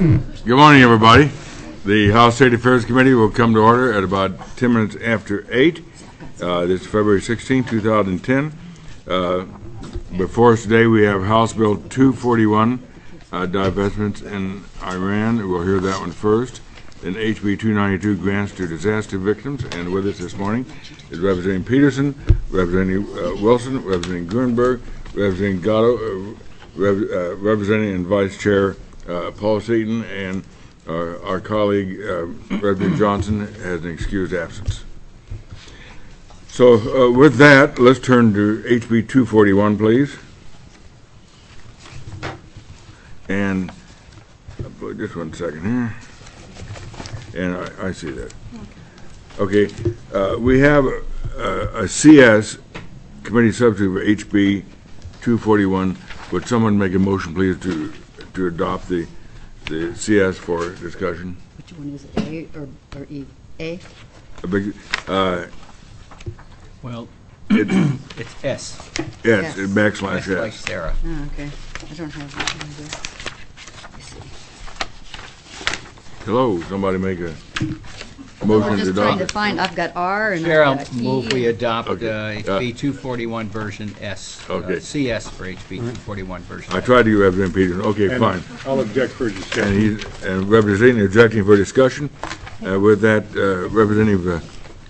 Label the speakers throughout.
Speaker 1: Good morning, everybody. The House State Affairs Committee will come to order at about 10 minutes after 8. This is February 16, 2010. Before us today, we have House Bill 241, divestments in Iran. We'll hear that one first. Then HB 292, grants to disaster victims. And with us this morning is Representative Peterson, Representative Wilson, Representative Grunberg, Representative Gatto, Representative and Vice Chair Paul Seaton, and our colleague Representative Johnson has an excused absence. So with that, let's turn to HB 241, please. And just 1 second here. And I see that. Okay, we have a CS committee substitute for HB 241. Would someone make a motion, please, to adopt the CS for discussion?
Speaker 2: Which one is it, A or E? A?
Speaker 3: Well,
Speaker 1: it's
Speaker 3: S.
Speaker 1: Yes,
Speaker 2: Yes.
Speaker 1: backslash
Speaker 3: Like
Speaker 1: S.
Speaker 3: Sarah.
Speaker 2: Oh, okay. I don't have that one here. Let me see.
Speaker 1: Hello, somebody make a
Speaker 2: We're
Speaker 1: motion to
Speaker 2: just trying to
Speaker 1: adopt.
Speaker 2: find, I've got R and
Speaker 3: Chair, I'll
Speaker 2: I've got E.
Speaker 3: move we adopt
Speaker 1: Okay.
Speaker 3: HB 241 version S.
Speaker 1: Okay.
Speaker 3: CS for HB 241 version
Speaker 1: I
Speaker 3: S.
Speaker 1: tried to give Representative Peterson. Okay,
Speaker 4: And
Speaker 1: fine.
Speaker 4: I'll object for discussion.
Speaker 1: And he's representing objecting for discussion. With that, Representative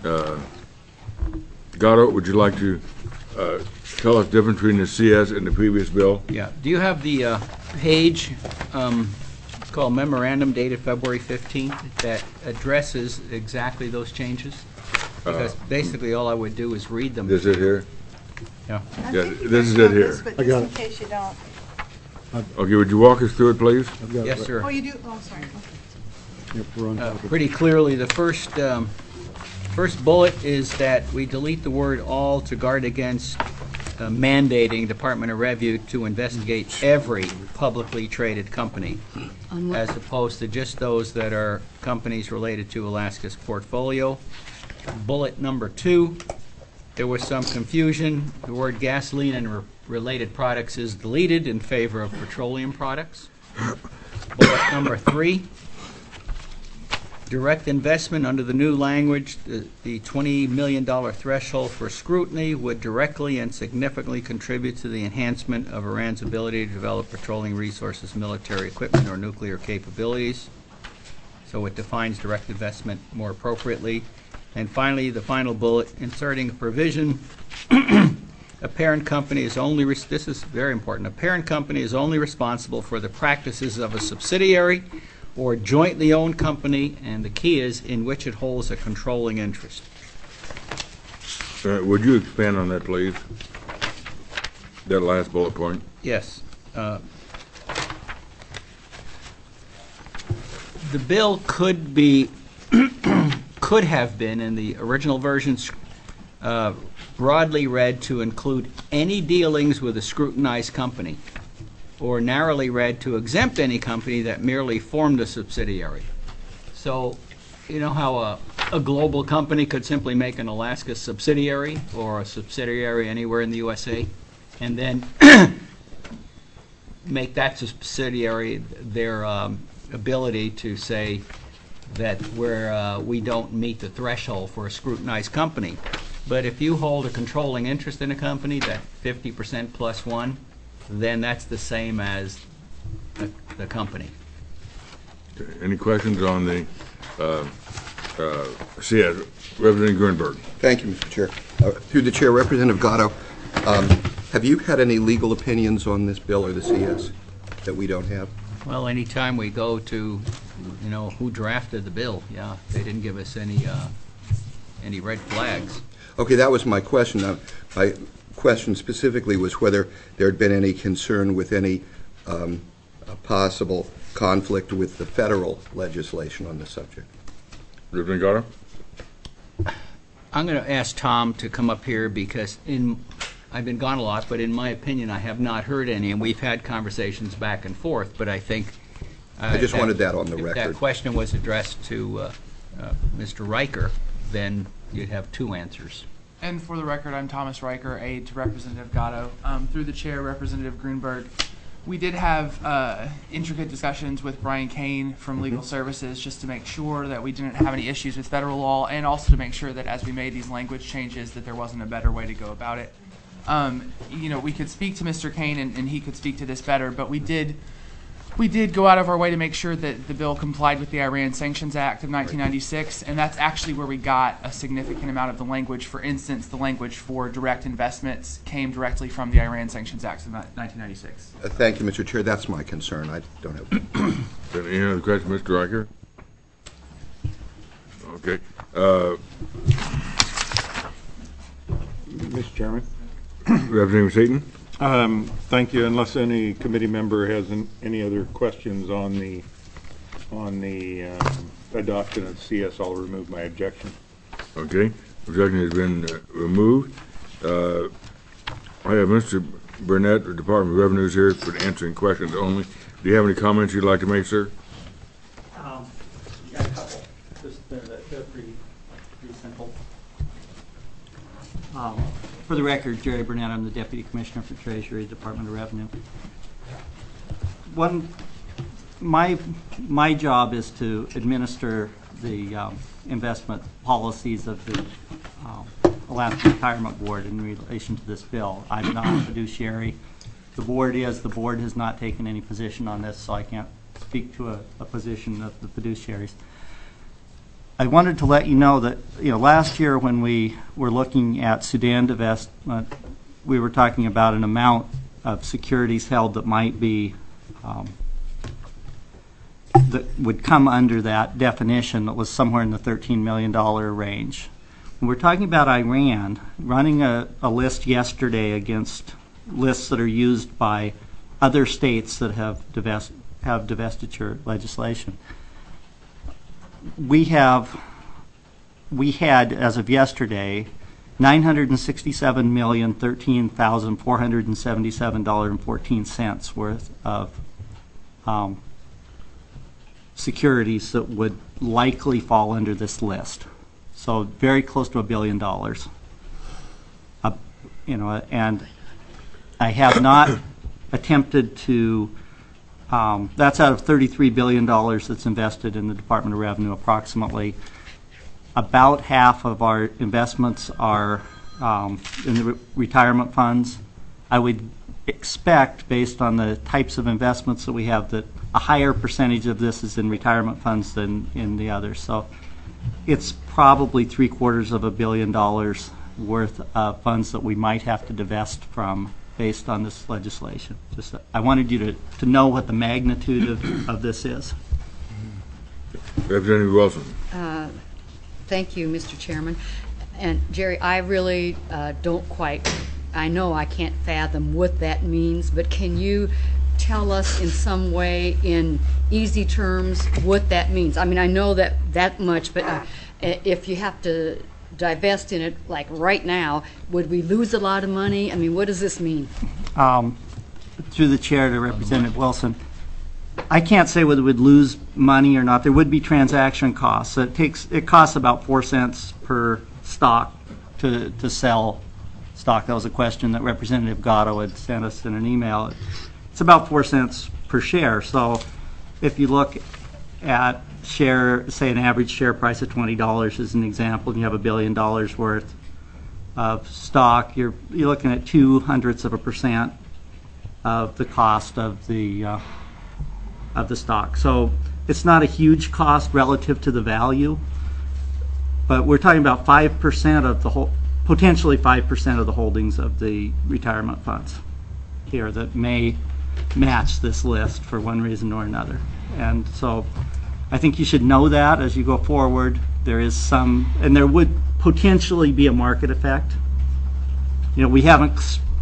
Speaker 1: Gatto, would you like to tell us the difference between the CS and the previous bill?
Speaker 3: Yeah. Do you have the page called Memorandum dated February 15th that addresses exactly those changes? Because basically all I would do is read them.
Speaker 1: This is here?
Speaker 3: Yeah.
Speaker 1: Yeah, this is it here.
Speaker 5: But
Speaker 4: I
Speaker 5: just
Speaker 4: got
Speaker 5: in
Speaker 4: it.
Speaker 5: case you don't.
Speaker 1: Okay, would you walk us through it, please?
Speaker 4: I've got it
Speaker 3: Yes,
Speaker 4: right-
Speaker 3: sir.
Speaker 5: Oh, you do? Oh, sorry.
Speaker 4: Yep, we're on top of it.
Speaker 3: Pretty clearly, the first bullet is that we delete the word all to guard against mandating Department of Revenue to investigate every publicly traded company,
Speaker 2: On what?
Speaker 3: as opposed to just those that are companies related to Alaska's portfolio. Bullet number 2, there was some confusion. The word gasoline and related products is deleted in favor of petroleum products. Bullet number 3, direct investment under the new language, the $20 million threshold for scrutiny would directly and significantly contribute to the enhancement of Iran's ability to develop petroleum resources, military equipment, or nuclear capabilities. So it defines direct investment more appropriately. And finally, the final bullet, inserting a provision, a parent company is only, this is very important, a parent company is only responsible for the practices of a subsidiary or jointly owned company, and the key is in which it holds a controlling interest.
Speaker 1: Would you expand on that, please? That last bullet point.
Speaker 3: Yes. The bill could be, could have been in the original versions broadly read to include any dealings with a scrutinized company, or narrowly read to exempt any company that merely formed a subsidiary. So, you know how a global company could simply make an Alaska subsidiary or a subsidiary anywhere in the USA, and then make that subsidiary their ability to say that we don't meet the threshold for a scrutinized company. But if you hold a controlling interest in a company, that 50% plus 1, then that's the same as the company.
Speaker 1: Any questions on the CS? Representative Grunberg.
Speaker 6: Thank you, Mr. Chair. Through the Chair, Representative Gatto, have you had any legal opinions on this bill or the CS that we don't have?
Speaker 3: Well, anytime we go to, who drafted the bill, yeah, they didn't give us any red flags.
Speaker 6: Okay, that was my question. My question specifically was whether there had been any concern with any possible conflict with the federal legislation on the subject.
Speaker 1: Representative Gatto?
Speaker 3: I'm going to ask Tom to come up here because I've been gone a lot, but in my opinion, I have not heard any, and we've had conversations back and forth, but I think...
Speaker 6: I just wanted that on the
Speaker 3: if
Speaker 6: record.
Speaker 3: that question was addressed to Mr. Riker, then you'd have 2 answers.
Speaker 7: And for the record, I'm Thomas Riker, aide to Representative Gatto. Through the chair, Representative Grunberg,
Speaker 5: We did have intricate discussions with Brian Kane from Legal Services just to make sure that we didn't have any issues with federal law, and also to make sure that as we made these language changes that there wasn't a better way to go about it. We could speak to Mr. Kane and he could speak to this better, but we did go out of our way to make sure that the bill complied with the Iran Sanctions Act of 1996, and that's actually where we got a significant amount of the language. For instance, the language for direct investments came directly from the Iran Sanctions Act of 1996.
Speaker 6: Thank you, Mr. Chair. That's my concern. I don't have.
Speaker 1: Any other question, Mr. Riker? Okay.
Speaker 4: Mr. Chairman.
Speaker 1: Representative Seaton?
Speaker 4: Thank you. Unless any committee member has any other questions on the adoption of CS, I'll remove my objection.
Speaker 1: Okay. Objection has been removed. I have Mr. Burnett, the Department of Revenues, here for answering questions only. Do you have any comments you'd like to make, sir?
Speaker 3: Yeah, a couple. Just they're pretty simple. For the record, Jerry Burnett, I'm the Deputy Commissioner for Treasury, Department of Revenue. My job is to administer the investment policies of the Alaska Retirement Board in relation to this bill. I'm not a fiduciary. The board is. The board has not taken any position on this, so I can't speak to a position of the fiduciaries. I wanted to let you know that last year when we were looking at Sudan divestment, we were talking about an amount of securities held that might be that would come under that definition that was somewhere in the $13 million range. When we're talking about Iran, running a list yesterday against lists that are used by other states that have divestiture legislation. We had, as of yesterday, $967,013,477.14 worth of securities that would likely fall under this list. So very close to $1 billion. And I have not attempted to. That's out of $33 billion that's invested in the Department of Revenue, approximately. About half of our investments are in the retirement funds. I would expect, based on the types of investments that we have, that a higher percentage of this is in retirement funds than in the others. So it's probably $750 million worth of funds that we might have to divest from based on this legislation. Just, I wanted you to know what the magnitude of this is.
Speaker 1: Representative Wilson.
Speaker 2: Thank you, Mr. Chairman. And Jerry, I really don't quite, I know I can't fathom what that means, but can you tell us in some way, in easy terms, what that means? I mean, I know that much, but if you have to divest in it, like right now, would we lose a lot of money? I mean, what does this mean?
Speaker 3: Through the chair to Representative Wilson, I can't say whether we'd lose money or not. There would be transaction costs. It costs about 4 cents per stock to sell stock. That was a question that Representative Gatto had sent us in an email. It's about 4 cents per share. So if you look at say an average share price of $20 as an example, and you have $1 billion worth of stock, you're looking at 0.02% of the cost of the stock. So it's not a huge cost relative to the value, but we're talking about 5% of the whole, potentially 5% of the holdings of the retirement funds here that may match this list for one reason or another. And so I think you should know that as you go forward. There is some, and there would potentially be a market effect. We haven't,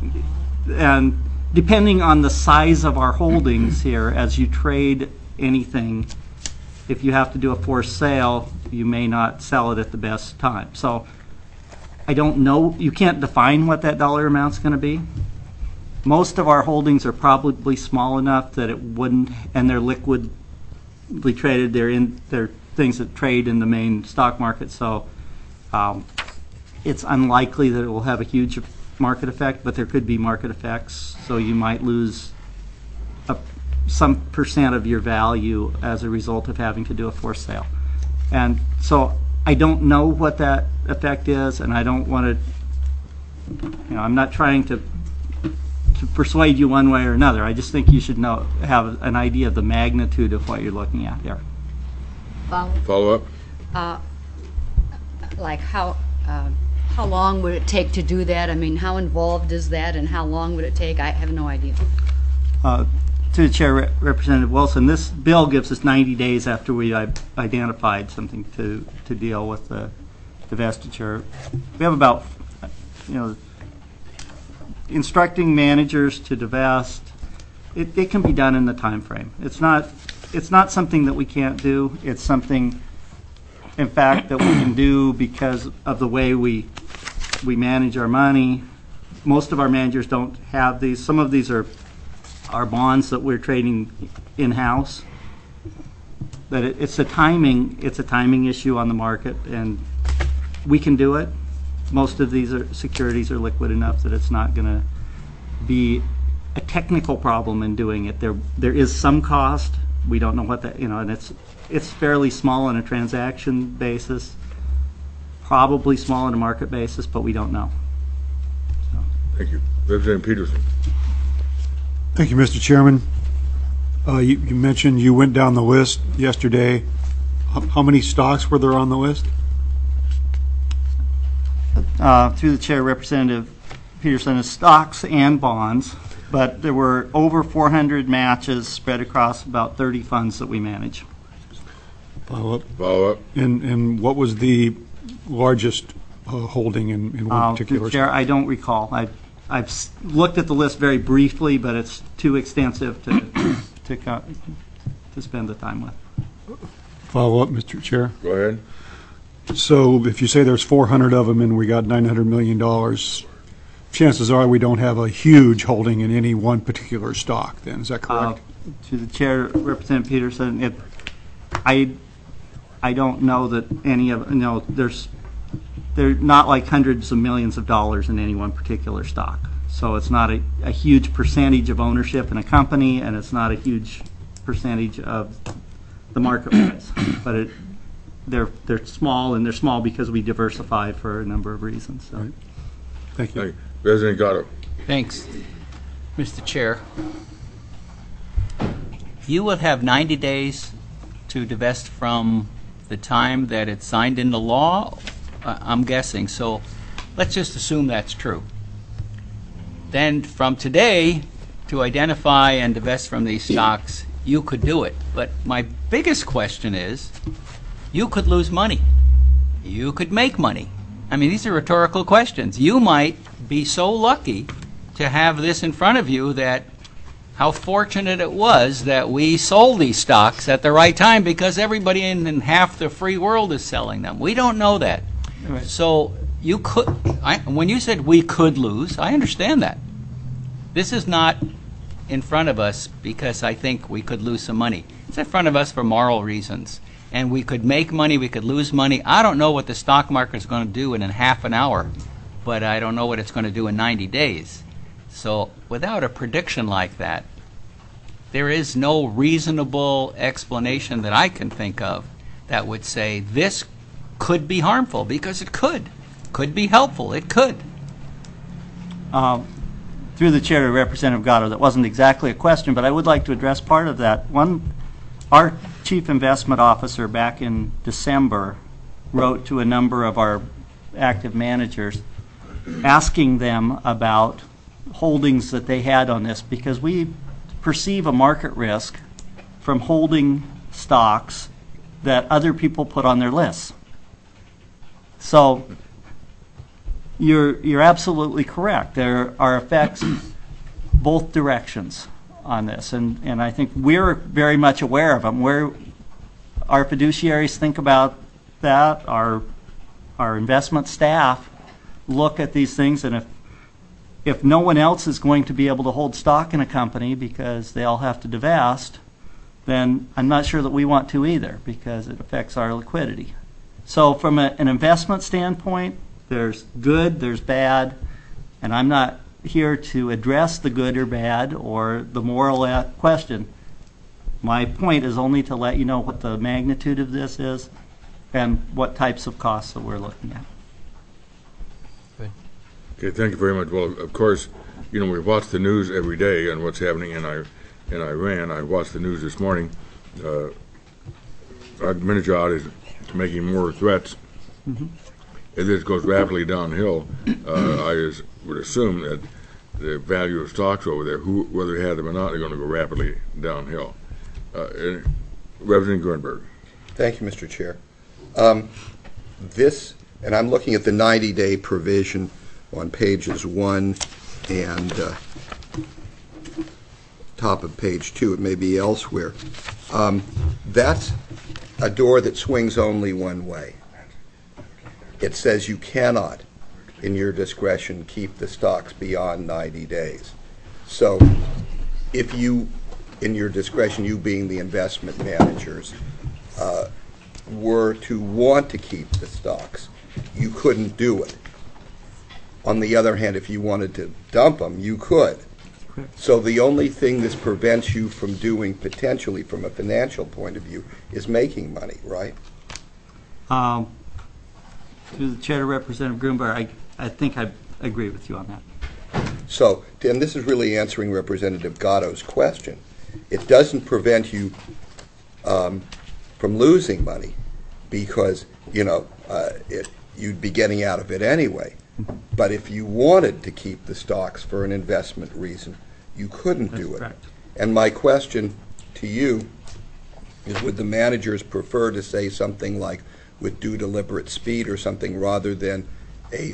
Speaker 3: and depending on the size of our holdings here, as you trade anything, if you have to do a forced sale, you may not sell it at the best time. So I don't know, you can't define what that dollar amount's going to be. Most of our holdings are probably small enough that it wouldn't, and they're liquidly traded. They're things that trade in the main stock market, so it's unlikely that it will have a huge market effect, but there could be market effects. So you might lose some percent of your value as a result of having to do a forced sale. And so I don't know what that effect is, and I don't want to, I'm not trying to persuade you one way or another. I just think you should have an idea of the magnitude of what you're looking at there.
Speaker 1: Follow up?
Speaker 2: Like how long would it take to do that? I mean, how involved is that, and how long would it take? I have no idea.
Speaker 3: To the Chair, Representative Wilson, this bill gives us 90 days after we identified something to deal with the divestiture. We have about, instructing managers to divest. It can be done in the time frame. It's not something that we can't do. It's something, in fact, that we can do because of the way we manage our money. Most of our managers don't have these. Some of these are bonds that we're trading in-house. But it's a timing issue on the market, and we can do it. Most of these securities are liquid enough that it's not going to be a technical problem in doing it. There is some cost. We don't know what that, and it's fairly small on a transaction basis, probably small on a market basis, but we don't know.
Speaker 1: Thank you. Representative Peterson.
Speaker 7: Thank you, Mr. Chairman. You mentioned you went down the list yesterday. How many stocks were there on the list?
Speaker 3: Through the Chair, Representative Peterson, stocks and bonds, but there were over 400 matches spread across about 30 funds that we manage.
Speaker 7: Follow
Speaker 1: up.
Speaker 7: And what was the largest holding in one particular
Speaker 3: Chair,
Speaker 7: stock?
Speaker 3: I don't recall. I've looked at the list very briefly, but it's too extensive to spend the time with.
Speaker 7: Follow up, Mr. Chair.
Speaker 1: Go ahead.
Speaker 7: So if you say there's 400 of them and we got $900 million, chances are we don't have a huge holding in any one particular stock then. Is that correct?
Speaker 3: To the Chair, Representative Peterson, I don't know that any of, they're not like hundreds of millions of dollars in any one particular stock. So it's not a huge percentage of ownership in a company, and it's not a huge percentage of the marketplace. But they're small, and they're small because we diversify for a number of reasons. So.
Speaker 7: Right. Thank you.
Speaker 1: Thank you. President Gatto.
Speaker 3: Thanks, Mr. Chair. You will have 90 days to divest from the time that it's signed into law, I'm guessing. So let's just assume that's true. Then from today, to identify and divest from these stocks, you could do it. But my biggest question is, you could lose money. You could make money. I mean, these are rhetorical questions. You might be so lucky to have this in front of you that how fortunate it was that we sold these stocks at the right time, because everybody in half the free world is selling them. We don't know that. Right. So you could, when you said we could lose, I understand that. This is not in front of us because I think we could lose some money. It's in front of us for moral reasons. And we could make money, we could lose money. I don't know what the stock market is going to do in half an hour, but I don't know what it's going to do in 90 days. So without a prediction like that, there is no reasonable explanation that I can think of that would say this could be harmful, because it could. Could be helpful. It could. Through the Chair, Representative Gatto, that wasn't exactly a question, but I would like to address part of that. Our Chief Investment Officer back in December wrote to a number of our active managers asking them about holdings that they had on this, because we perceive a market risk from holding stocks that other people put on their lists. So you're absolutely correct. There are effects both directions on this, and I think we're very much aware of them. Our fiduciaries think about that. Our investment staff look at these things, and if no one else is going to be able to hold stock in a company because they all have to divest, then I'm not sure that we want to either, because it affects our liquidity. So from an investment standpoint, there's good, there's bad, and I'm not here to address the good or bad or the moral question. My point is only to let you know what the magnitude of this is and what types of costs that we're looking at.
Speaker 1: Okay, thank you very much. Well, of course, we watch the news every day on what's happening in Iran. I watched the news this morning. Ahmadinejad is making more threats. If this goes rapidly downhill, would assume that the value of stocks over there, whether they have them or not, are going to go rapidly downhill. Representative Gruenberg.
Speaker 6: Thank you, Mr. Chair. This, and I'm looking at the 90-day provision on pages 1 and top of page 2. It may be elsewhere. That's a door that swings only one way. It says you cannot, in your discretion, keep the stocks beyond 90 days. So if you, in your discretion, you being the investment managers, were to want to keep the stocks, you couldn't do it. On the other hand, if you wanted to dump them, you could. So the only thing this prevents you from doing, potentially from a financial point of view, is making money, right?
Speaker 3: Through the chair to Representative Gruenberg, I think I agree with you on that.
Speaker 6: So, and this is really answering Representative Gatto's question. It doesn't prevent you from losing money because, you'd be getting out of it anyway. But if you wanted to keep the stocks for an investment reason, you couldn't do it.
Speaker 3: Correct.
Speaker 6: And my question to you is, would the managers prefer to say something like with due deliberate speed or something rather than a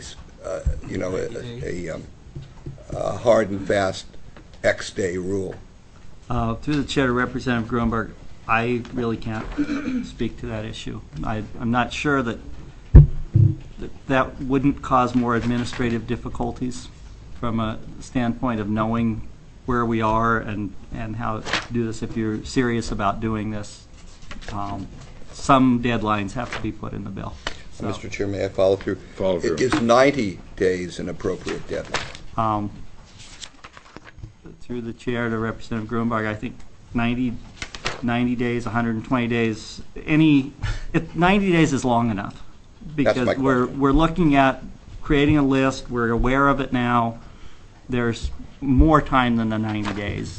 Speaker 6: hard and fast X day rule?
Speaker 3: Through the chair to Representative Gruenberg, I really can't speak to that issue. I'm not sure that wouldn't cause more administrative difficulties from a standpoint of knowing where we are and how to do this. If you're serious about doing this, some deadlines have to be put in the bill. So,
Speaker 6: Mr. Chair, may I follow through?
Speaker 1: Follow through.
Speaker 6: Is 90 days an appropriate deadline?
Speaker 3: Through the chair to Representative Gruenberg, I think 90 days, 120 days, 90 days is long enough. Because we're looking at creating a list. We're aware of it now. There's more time than the 90 days.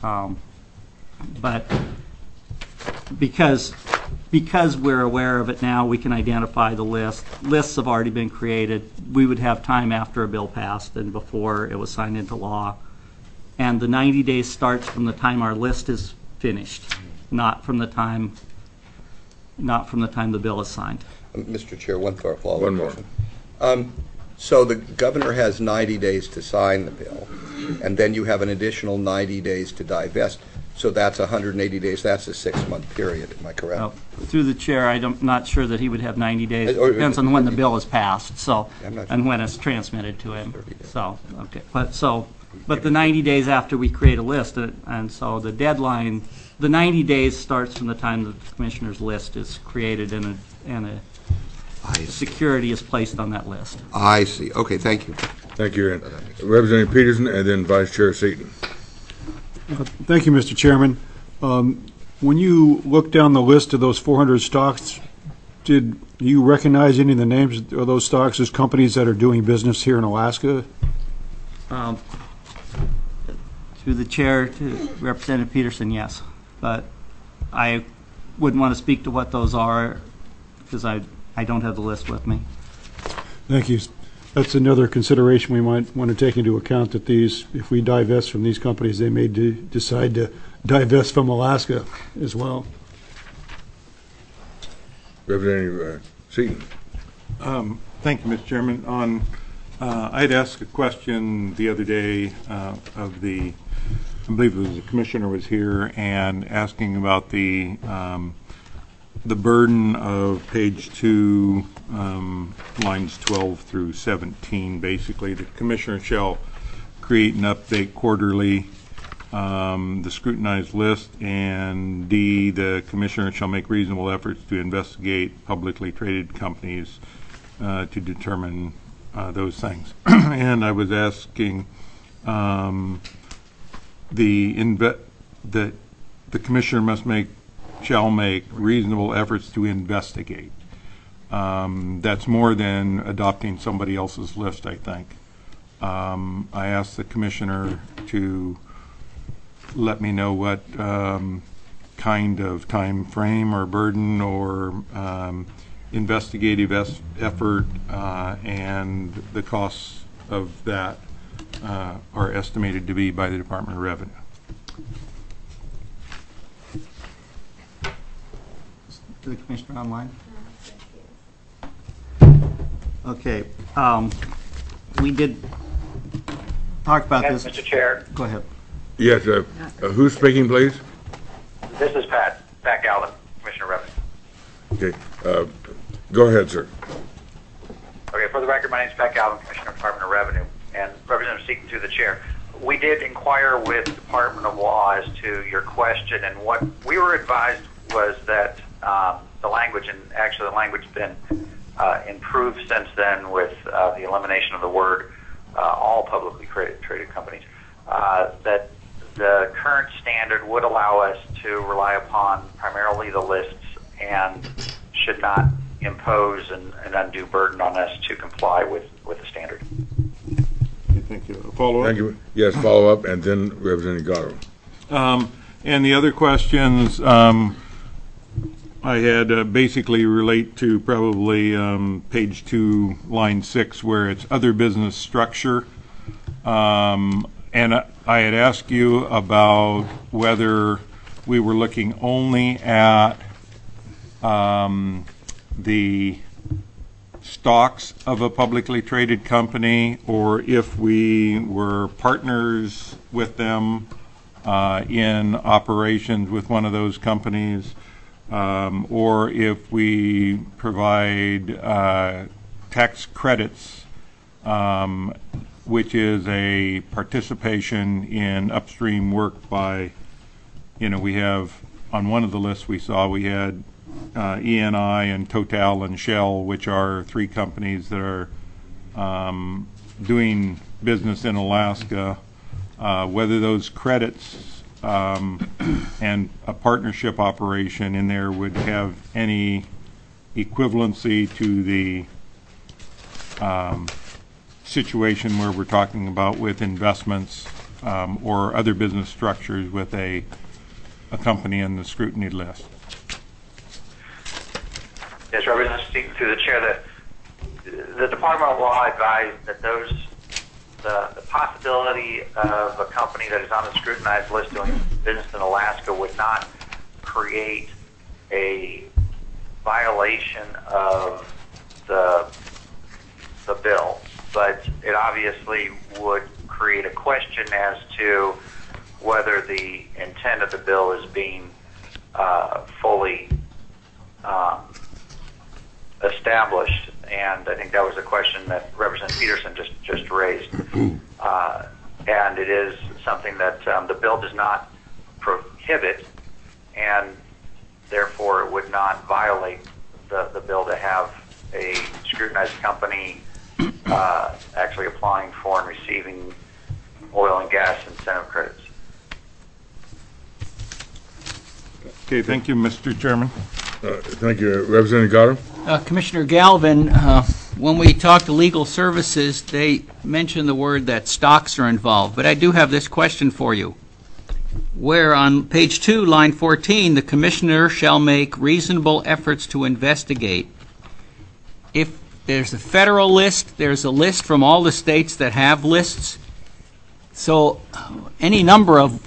Speaker 3: But because we're aware of it now, we can identify the list. Lists have already been created. We would have time after a bill passed and before it was signed into law. And the 90 days starts from the time our list is finished, not from the time the bill is signed.
Speaker 6: Mr. Chair, one follow-up
Speaker 1: One more.
Speaker 6: question. So the governor has 90 days to sign the bill, and then you have an additional 90 days to divest. So that's 180 days. That's a 6-month period. Am I correct?
Speaker 3: Well, through the chair, I'm not sure that he would have 90 days. It depends on when the bill is passed, and when it's transmitted to him. So, okay, but the 90 days after we create a list, and so the deadline, the 90 days starts from the time the commissioner's list is created and a security is placed on that list.
Speaker 6: I see. Okay, thank you.
Speaker 1: Thank you, Aaron. Representative Peterson and then Vice Chair Seaton.
Speaker 7: Thank you, Mr. Chairman. When you look down the list of those 400 stocks, did you recognize any of the names of those stocks as companies that are doing business here in Alaska?
Speaker 3: Through the chair to Representative Peterson, yes. But I wouldn't want to speak to what those are because I don't have the list with me.
Speaker 7: Thank you. That's another consideration we might want to take into account, that if we divest from these companies, they may decide to divest from Alaska as well.
Speaker 1: Representative Seaton.
Speaker 4: Thank you, Mr. Chairman. I had asked a question the other day of I believe it was the commissioner was here, and asking about the burden of page 2, lines 12 through 17. Basically, the commissioner shall create and update quarterly the scrutinized list, and D, the commissioner shall make reasonable efforts to investigate publicly traded companies to determine those things. And I was asking the commissioner shall make reasonable efforts to investigate. That's more than adopting somebody else's list, I think. I asked the commissioner to let me know what kind of time frame or burden or investigative effort and the costs of that are estimated to be by the Department of Revenue.
Speaker 3: To the commissioner online? Okay. We did talk about
Speaker 8: Yes,
Speaker 3: this.
Speaker 8: Mr. Chair,
Speaker 3: Go ahead.
Speaker 1: Yes, who's speaking, please?
Speaker 8: this is Pat Galvin, Commissioner of Revenue.
Speaker 1: Okay, go ahead, sir.
Speaker 8: Okay, for the record, my name is Pat Galvin, Commissioner of Department of Revenue, and Representative Seaton through the chair. We did inquire with Department of Law as to your question, and what we were advised was that the language, and actually the language has been improved since then with the elimination of the word all publicly traded companies, that the current standard would allow us to rely upon primarily the lists and should not impose an undue burden on us to comply with the standard.
Speaker 4: Thank you. Follow-up?
Speaker 1: Thank you. Yes, follow up, and then Representative Gatto.
Speaker 4: And the other questions I had basically relate to probably page 2, line 6, where it's other business structure. And I had asked you about whether we were looking only at the stocks of a publicly traded company, or if we were partners with them in operations with one of those companies, or if we provide tax credits, which is a participation in upstream work by, we have, on one of the lists we saw, we had ENI and Total and Shell, which are 3 companies that are doing business in Alaska. Whether those credits and a partnership operation in there would have any equivalency to the situation where we're talking about with investments or other business structures with a company in the scrutiny list.
Speaker 8: Yes, Representative speaking through the chair, that the Department of Law advised that the possibility of a company that is on the scrutinized list doing business in Alaska would not create a violation of the bill, but it obviously would create a question as to whether the intent of the bill is being fully established, and I think that was a question that Representative Peterson just raised. And it is something that the bill does not prohibit, and therefore it would not violate the bill to have a scrutinized company actually applying for and receiving oil and gas incentive credits.
Speaker 4: Okay, thank you, Mr. Chairman.
Speaker 1: Thank you. Representative Gatto?
Speaker 3: Commissioner Galvin, when we talked to legal services, they mentioned the word that stocks are involved. But I do have this question for you. Where on page 2, line 14, the commissioner shall make reasonable efforts to investigate. If there's a federal list, there's a list from all the states that have lists. So any number of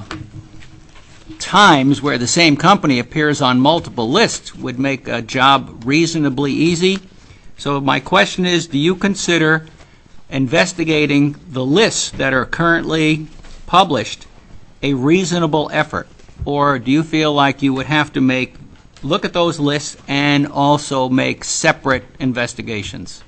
Speaker 3: times where the same company appears on multiple lists would make a job reasonably easy. So my question is, do you consider investigating the lists that are currently published a reasonable effort? Or do you feel like you would have to look at those lists and also make separate investigations?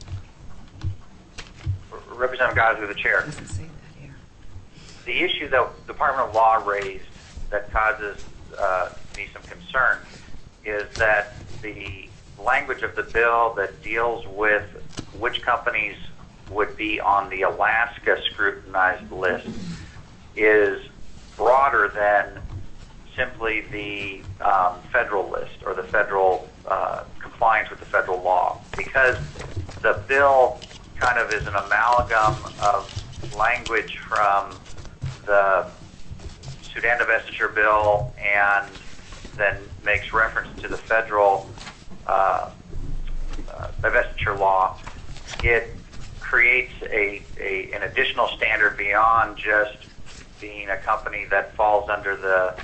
Speaker 8: Representative Gaza through the chair. The issue that the Department of Law raised that causes me some concern is that the language of the bill that deals with which companies would be on the Alaska scrutinized list is broader than simply the federal list or the federal compliance with the federal law, because the bill kind of is an amalgam of language from the Sudan divestiture bill and then makes reference to the federal divestiture law. It creates an additional standard beyond just being a company that falls under the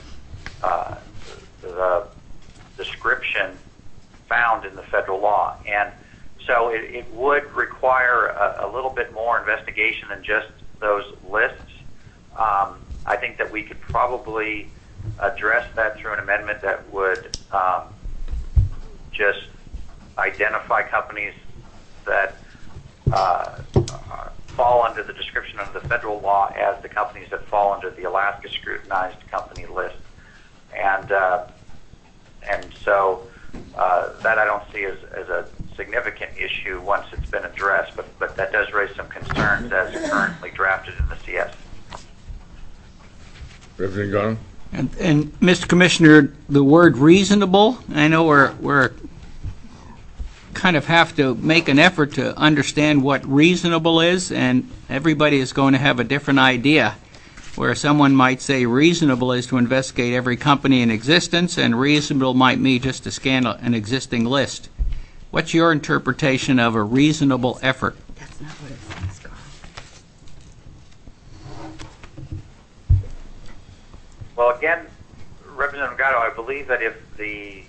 Speaker 8: description found in the federal law. And so it would require a little bit more investigation than just those lists. I think that we could probably address that through an amendment that would just identify companies that fall under the description of the federal law as the companies that fall under the Alaska scrutinized company list. And so that I don't see as a significant issue once it's been addressed, but that does raise some concerns as currently drafted in the CS.
Speaker 1: Representative Gunn?
Speaker 3: And Mr. Commissioner, the word reasonable, I know we're kind of have to make an effort to understand what reasonable is, and everybody is going to have a different idea. Where someone might say reasonable is to investigate every company in existence, and reasonable might mean just to scan an existing list. What's your interpretation of a reasonable effort?
Speaker 2: That's not what it says, Carl.
Speaker 8: Well, again, Representative Gatto, I believe that if the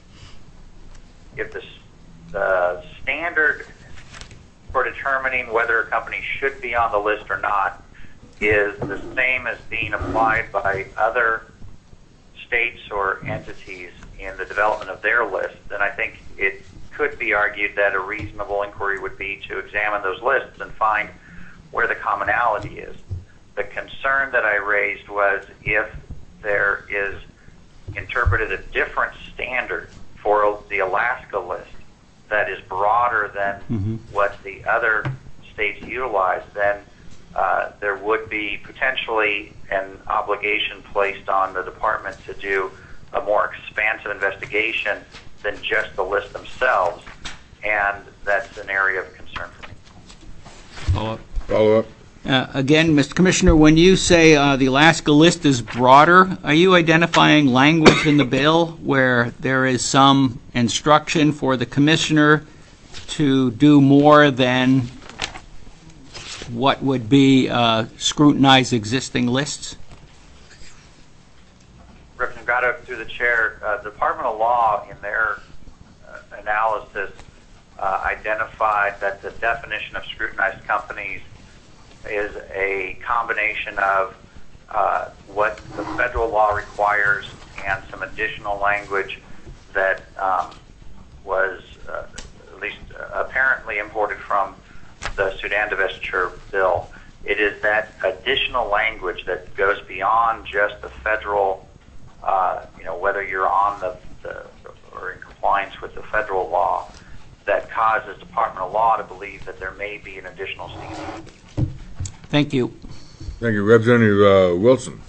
Speaker 8: standard for determining whether a company should be on the list or not is the same as being applied by other states or entities in the development of their list, then I think it could be argued that a reasonable inquiry would be to examine those lists and find where the commonality is. The concern that I raised was if there is interpreted a different standard for the Alaska list that is broader than what the other states utilize, then there would be potentially an obligation placed on the department to do a more expansive investigation than just the list themselves, and that's an area of concern for me.
Speaker 1: Follow up.
Speaker 3: Again, Mr. Commissioner, when you say the Alaska list is broader, are you identifying language in the bill where there is some instruction for the commissioner to do more than what would be scrutinize existing lists?
Speaker 8: Representative Gatto, through the chair, the Department of Law, in their analysis, identified that the definition of scrutinized companies is a combination of what the federal law requires and some additional language that was at least apparently imported from the Sudan divestiture bill. It is that additional language that goes beyond just the federal, whether you're on the or in compliance with the federal law, that causes Department of Law to believe that there may be an additional standard.
Speaker 3: Thank you.
Speaker 1: Thank you. Representative Wilson.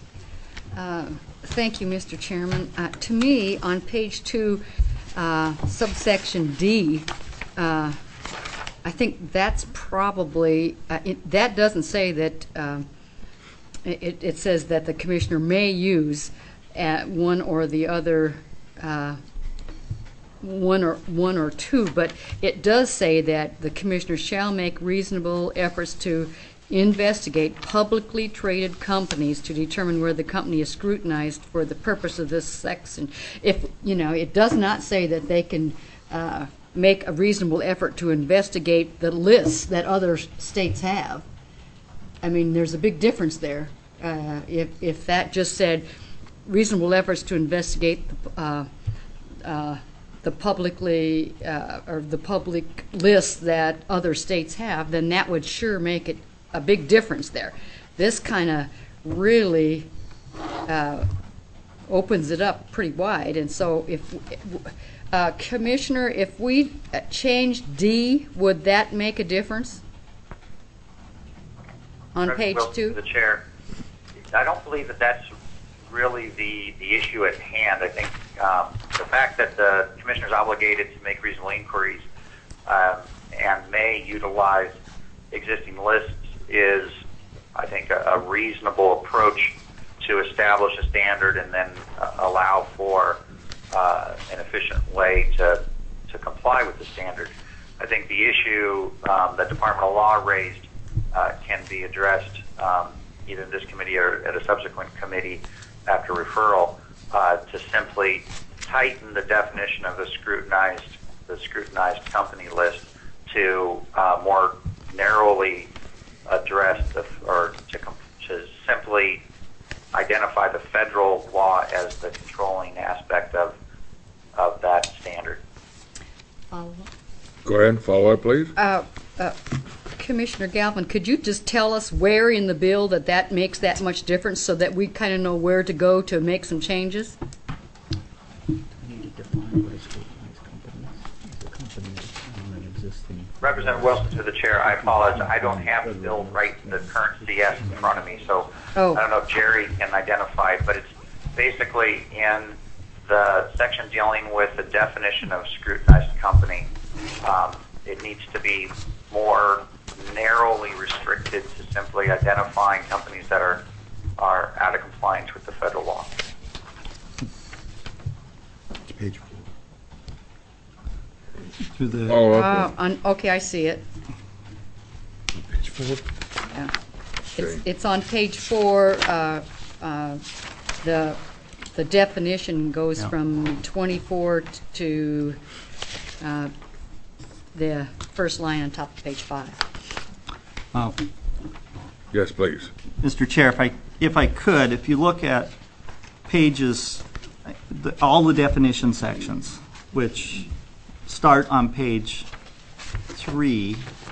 Speaker 2: Thank you, Mr. Chairman. To me, on page 2, subsection D, I think that's probably, that doesn't say that, it says that the commissioner may use one or the other, one or two, but it does say that the commissioner shall make reasonable efforts to investigate publicly traded companies to determine where the company is scrutinized for the purpose of this section. If, it does not say that they can make a reasonable effort to investigate the lists that other states have. I mean, there's a big difference there. If that just said reasonable efforts to investigate the publicly or the public lists that other states have, then that would sure make it a big difference there. This kind of really opens it up pretty wide, and so if Commissioner, if we changed D, would that make a difference? On
Speaker 8: President
Speaker 2: page
Speaker 8: Wilson,
Speaker 2: 2?
Speaker 8: to the chair, I don't believe that that's really the issue at hand. I think the fact that the commissioner is obligated to make reasonable inquiries and may utilize existing lists is, I think, a reasonable approach to establish a standard and then allow for an efficient way to comply with the standard. I think the issue that Department of Law raised can be addressed either in this committee or at a subsequent committee after referral to simply tighten the definition of the scrutinized company list to more narrowly address or to simply identify the federal law as the controlling aspect of that standard.
Speaker 1: Go ahead and follow up, please.
Speaker 2: Commissioner Galvin, could you just tell us where in the bill that makes that much difference so that we kind of know where to go to make some changes?
Speaker 8: Representative Wilson, to the chair, I apologize. I don't have the bill right, the current CS in front of me, so I don't know if Jerry can identify it, but it's basically in the section dealing with the definition of scrutinized company. It needs to be more narrowly restricted to simply identifying companies that are out of compliance with the federal law.
Speaker 6: Page 4.
Speaker 1: Follow up.
Speaker 2: Okay, I see it.
Speaker 6: Page 4.
Speaker 2: Yeah.
Speaker 1: Okay.
Speaker 2: It's on page 4. The definition goes from 24 to the first line on top of page 5.
Speaker 1: Yes, please.
Speaker 3: Mr. Chair, if I could, if you look at pages, all the definition sections, which start on page 3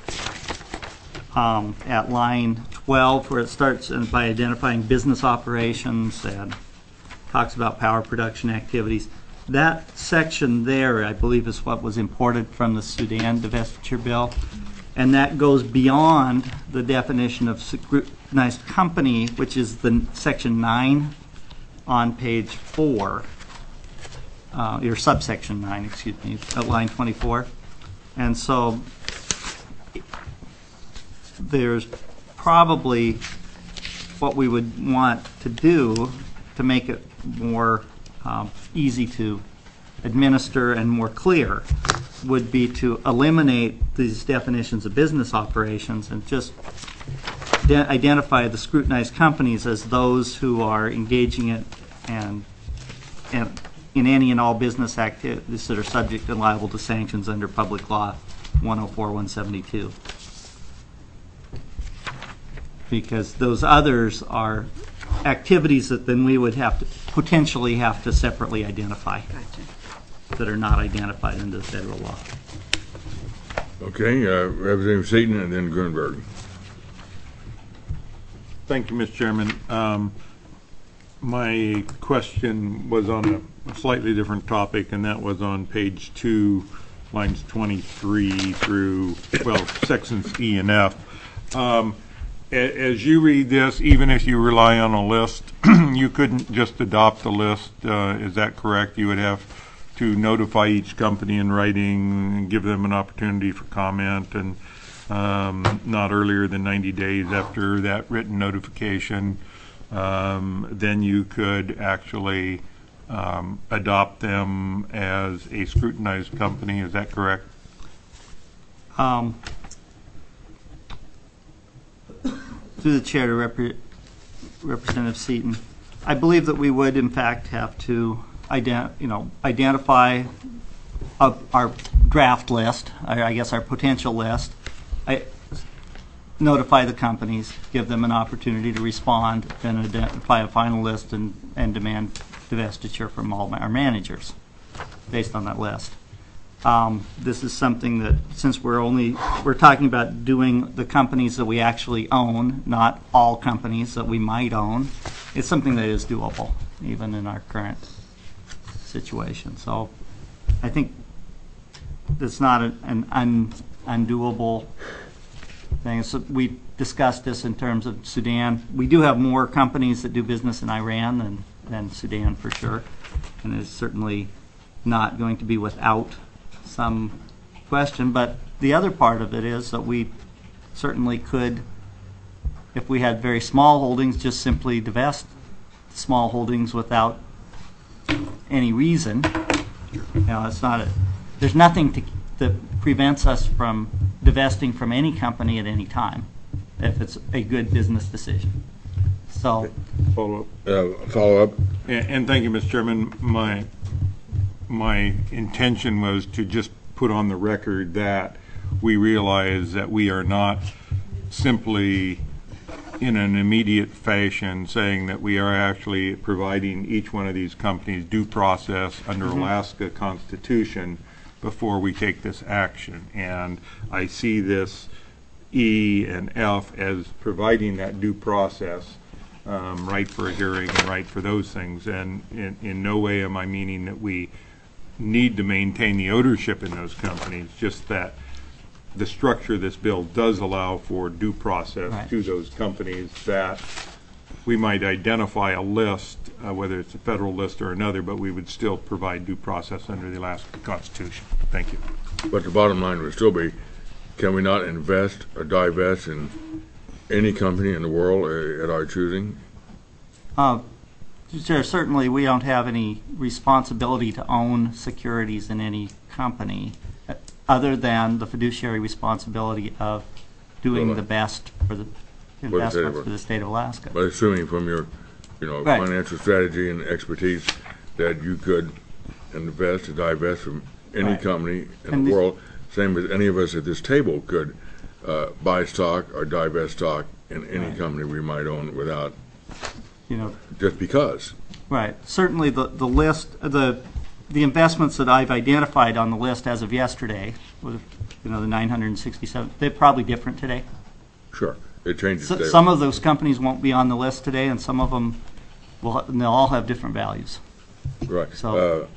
Speaker 3: at line 12, where it starts by identifying business operations and talks about power production activities. That section there, I believe, is what was imported from the Sudan divestiture bill. And that goes beyond the definition of scrutinized company, which is the section 9 on page 4, or subsection 9, excuse me, at line 24. And so there's probably what we would want to do to make it more easy to administer and more clear would be to eliminate these definitions of business operations and just identify the scrutinized companies as those who are engaging in any and all business activities that are subject and liable to sanctions under Public Law 104-172. Because those others are activities that then we would potentially have to separately identify.
Speaker 2: Gotcha.
Speaker 3: That are not identified under the federal law.
Speaker 1: Okay, Representative Seaton and then Grunberg.
Speaker 4: Thank you, Mr. Chairman. My question was on a slightly different topic, and that was on page 2, lines 23 through, well, sections E and F. As you read this, even if you rely on a list, you couldn't just adopt the list. Is that correct? You would have to notify each company in writing and give them an opportunity for comment, and not earlier than 90 days after that written notification. Then you could actually adopt them as a scrutinized company. Is that correct?
Speaker 3: Through the chair to Representative Seaton, I believe that we would in fact have to identify our draft list, I guess our potential list, notify the companies, give them an opportunity to respond, then identify a final list and demand divestiture from all our managers based on that list. This is something that, since we're talking about doing the companies that we actually own, not all companies that we might own, it's something that is doable even in our current situation. So I think it's not an undoable things. So we discussed this in terms of Sudan. We do have more companies that do business in Iran than Sudan for sure, and it's certainly not going to be without some question. But the other part of it is that we certainly could, if we had very small holdings, just simply divest small holdings without any reason. It's not there's nothing that prevents us from divesting from any company at any time if it's a good business decision. So,
Speaker 4: Follow
Speaker 1: Follow up?
Speaker 4: up. And thank you, Mr. Chairman. My intention was to just put on the record that we realize that we are not simply in an immediate fashion saying that we are actually providing each one of these companies due process under Alaska Constitution before we take this action. And I see this E and F as providing that due process, right for a hearing and right for those things. And in no way am I meaning that we need to maintain the ownership in those companies, just that the structure of this bill does allow for due process to those companies, that we might identify a list, whether it's a federal list or another, but we would still provide due process under the Alaska Constitution. Thank you.
Speaker 1: But the bottom line would still be, can we not invest or divest in any company in the world at our choosing?
Speaker 3: Sure, certainly we don't have any responsibility to own securities in any company other than the fiduciary responsibility of doing the best for the investments for the state of Alaska.
Speaker 1: But assuming from your financial strategy and expertise that you could invest or divest from any company in the world, same as any of us at this table could buy stock or divest stock in any company we might own without, just because.
Speaker 3: Right. Certainly the list, the investments that I've identified on the list as of yesterday, with the 967, they're probably different today.
Speaker 1: Sure. It changes daily.
Speaker 3: Some of those companies won't be on the list today, and some of them they'll all have different values.
Speaker 1: Right.
Speaker 3: So,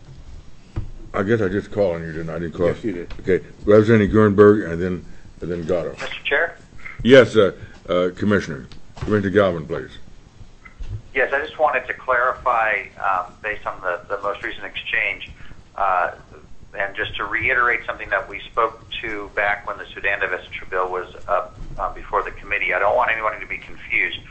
Speaker 1: I guess I just called on you, didn't I? Didn't call.
Speaker 4: Yes, you did.
Speaker 1: Okay. Representative Gernberg and then Gatto.
Speaker 8: Mr. Chair?
Speaker 1: Yes, Commissioner. Commissioner Galvin, please.
Speaker 8: Yes, I just wanted to clarify, based on the most recent exchange, and just to reiterate something that we spoke to back when the Sudan divestiture bill was up before the committee. I don't want anyone to be confused.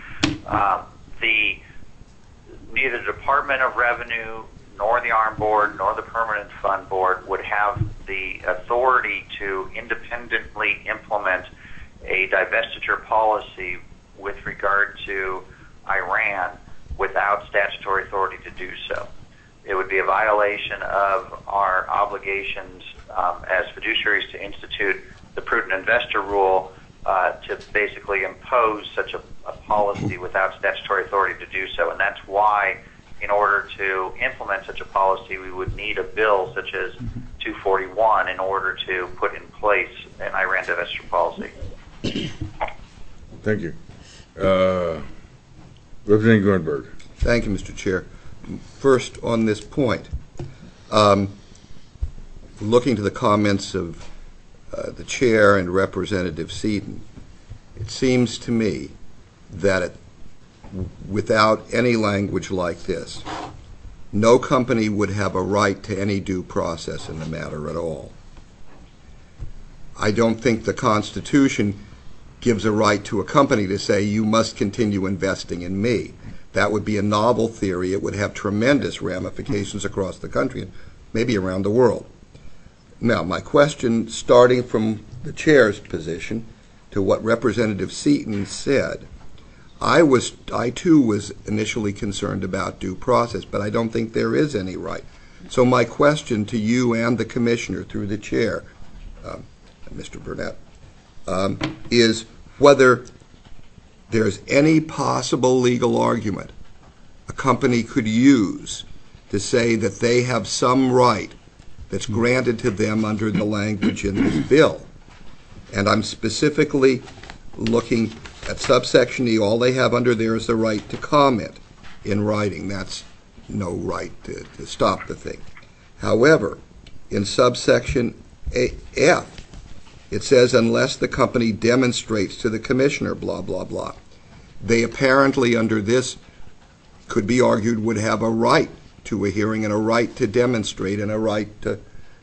Speaker 8: Neither the Department of Revenue nor the Armed Board nor the Permanent Fund Board would have the authority to independently implement a divestiture policy with regard to Iran without statutory authority to do so. It would be a violation of our obligations as fiduciaries to institute the prudent investor rule to basically impose such a policy without statutory authority to do so. And that's why, in order to implement such a policy, we would need a bill such as 241 in order to put in place an Iran divestiture policy.
Speaker 1: Thank you. Representative Gernberg.
Speaker 6: Thank you, Mr. Chair. First, on this point, looking to the comments of the Chair and Representative Seaton, it seems to me that without any language like this, no company would have a right to any due process in the matter at all. I don't think the Constitution gives a right to a company to say, you must continue investing in me. That would be a novel theory. It would have tremendous ramifications across the country and maybe around the world. Now, my question, starting from the Chair's position to what Representative Seaton said, I too was initially concerned about due process, but I don't think there is any right. So my question to you and the Commissioner through the Chair, Mr. Burnett, is whether there's any possible legal argument a company could use to say that they have some right that's granted to them under the language in this bill. And I'm specifically looking at subsection E. All they have under there is the right to comment in writing. That's no right to stop the thing. However, in subsection F, It says, unless the company demonstrates to the commissioner, blah, blah, blah. They apparently, under this, could be argued, would have a right to a hearing and a right to demonstrate and a right to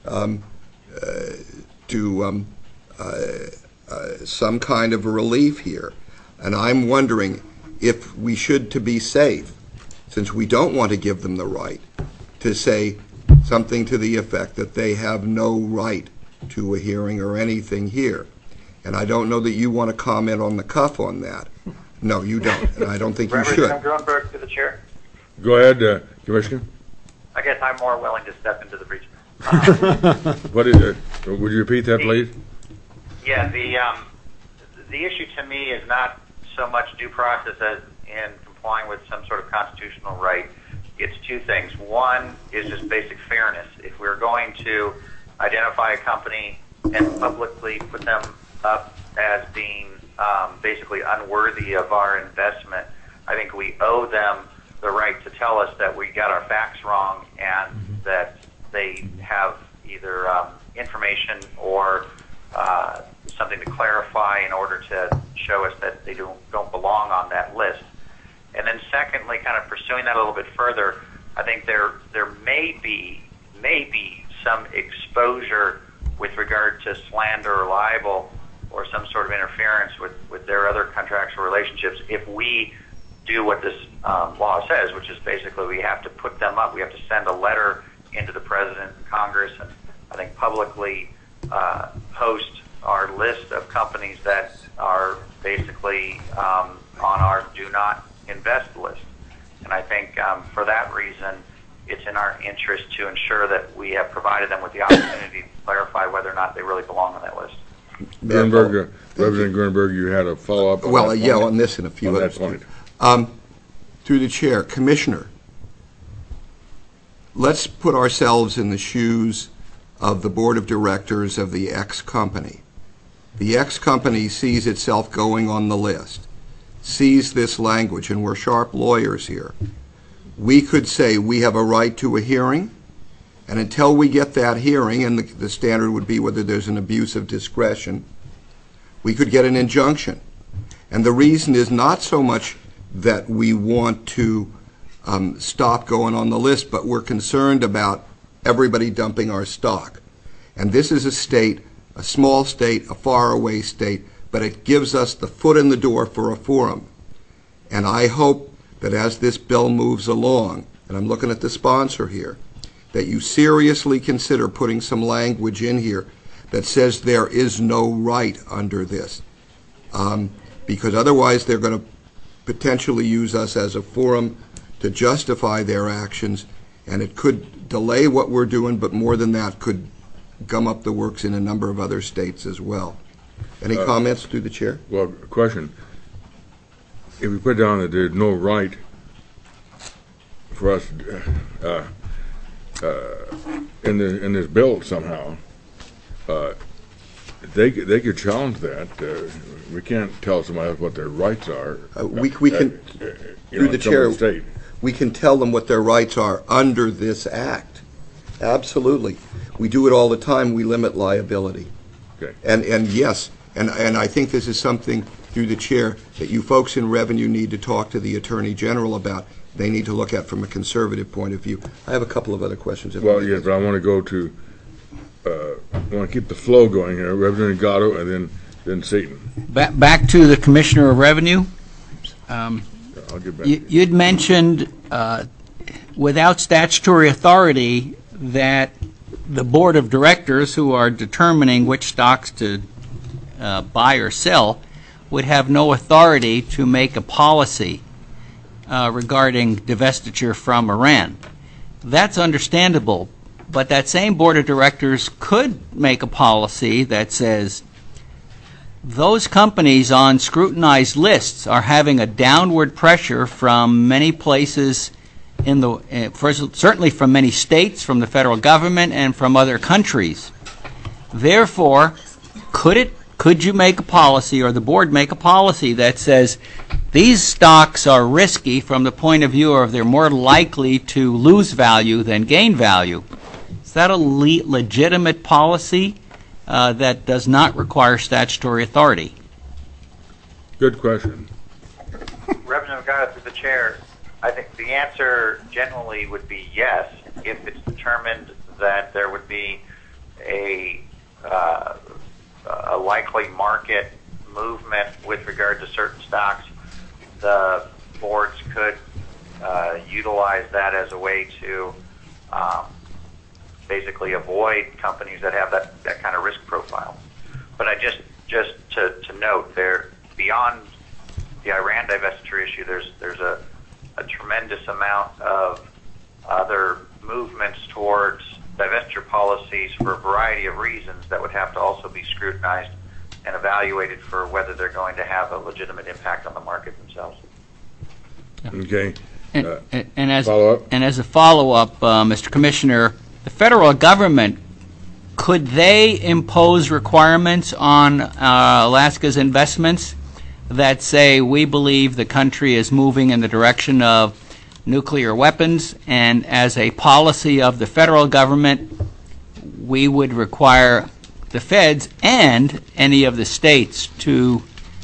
Speaker 6: some kind of relief here. And I'm wondering if we should, to be safe, since we don't want to give them the right, to say something to the effect that they have no right to a hearing or anything here. And I don't know that you want to comment on the cuff on that. No, you don't, and I don't think you should.
Speaker 8: Representative Gruenberg to the chair.
Speaker 1: Go ahead, Commissioner.
Speaker 8: I guess I'm more willing to step into the breach.
Speaker 1: What is it? Would you repeat that, please?
Speaker 8: Yeah, the issue to me is not so much due process as in complying with some sort of constitutional right. It's two things. One is just basic fairness. If we're going to identify a company and publicly put them up as being basically unworthy of our investment, I think we owe them the right to tell us that we got our facts wrong and that they have either information or something to clarify in order to show us that they don't belong on that list. And then secondly, kind of pursuing that a little bit further, I think there may be some exposure with regard to slander or libel or some sort of interference with their other contractual relationships if we do what this law says, which is basically we have to put them up. We have to send a letter into the President and Congress and I think publicly post our list of companies that are basically on our do not invest list. And I think for that reason, it's in our interest to ensure that we have provided them with the opportunity to clarify whether or not they really belong on that list.
Speaker 1: Gruenberg, Representative Gruenberg, you had a follow-up?
Speaker 6: Well, yeah, on this and a few other
Speaker 1: point.
Speaker 6: Through the chair, Commissioner, let's put ourselves in the shoes of the board of directors of the X company. The X company sees itself going on the list, sees this language, and we're sharp lawyers here. We could say we have a right to a hearing, and until we get that hearing, and the standard would be whether there's an abuse of discretion, we could get an injunction. And the reason is not so much that we want to stop going on the list, but we're concerned about everybody dumping our stock. And this is a state, a small state, a faraway state, but it gives us the foot in the door for a forum. And I hope that as this bill moves along, and I'm looking at the sponsor here, that you seriously consider putting some language in here that says there is no right under this. Because otherwise they're going to potentially use us as a forum to justify their actions, and it could delay what we're doing, but more than that, could gum up the works in a number of other states as well. Any comments through the chair?
Speaker 1: Well, question. If we put down that there's no right for us in this bill somehow, they could challenge that. We can't tell somebody else what their rights are.
Speaker 6: We can, through the chair, we can tell them what their rights are under this act. Absolutely. We do it all the time. We limit liability.
Speaker 1: Okay.
Speaker 6: And yes, and I think this is something through the chair that you folks in revenue need to talk to the Attorney General about. They need to look at from a conservative point of view. I have a couple of other questions.
Speaker 1: Well, yes, but I want to go to, I want to keep the flow going here. Representative Gatto and then Seaton.
Speaker 3: Back to the Commissioner of Revenue.
Speaker 1: I'll get back.
Speaker 3: You'd mentioned without statutory authority that the board of directors who are determining which stocks to buy or sell would have no authority to make a policy regarding divestiture from Iran. That's understandable, but that same board of directors could make a policy that says those companies on scrutinized lists are having a downward pressure from many places in the, certainly from many states, from the federal government, and from other countries. Therefore, could you make a policy, or the board make a policy that says these stocks are risky from the point of view of they're more likely to lose value than gain value? Is that a legitimate policy? that does not require statutory authority?
Speaker 1: Good question.
Speaker 8: Representative Gatto, through the chair, I think the answer generally would be yes if it's determined that there would be a likely market movement with regard to certain stocks. The boards could utilize that as a way to basically avoid companies that have that kind of risk profile. But I just to note, there beyond the Iran divestiture issue, there's a tremendous amount of other movements towards divestiture policies for a variety of reasons that would have to also be scrutinized and evaluated for whether they're going to have a legitimate impact on the market themselves.
Speaker 1: Okay.
Speaker 3: And as
Speaker 1: Follow-up?
Speaker 3: and as a follow-up, Mr. Commissioner, the federal government, could they impose requirements on Alaska's investments that say we believe the country is moving in the direction of nuclear weapons, and as a policy of the federal government, we would require the feds and any of the states to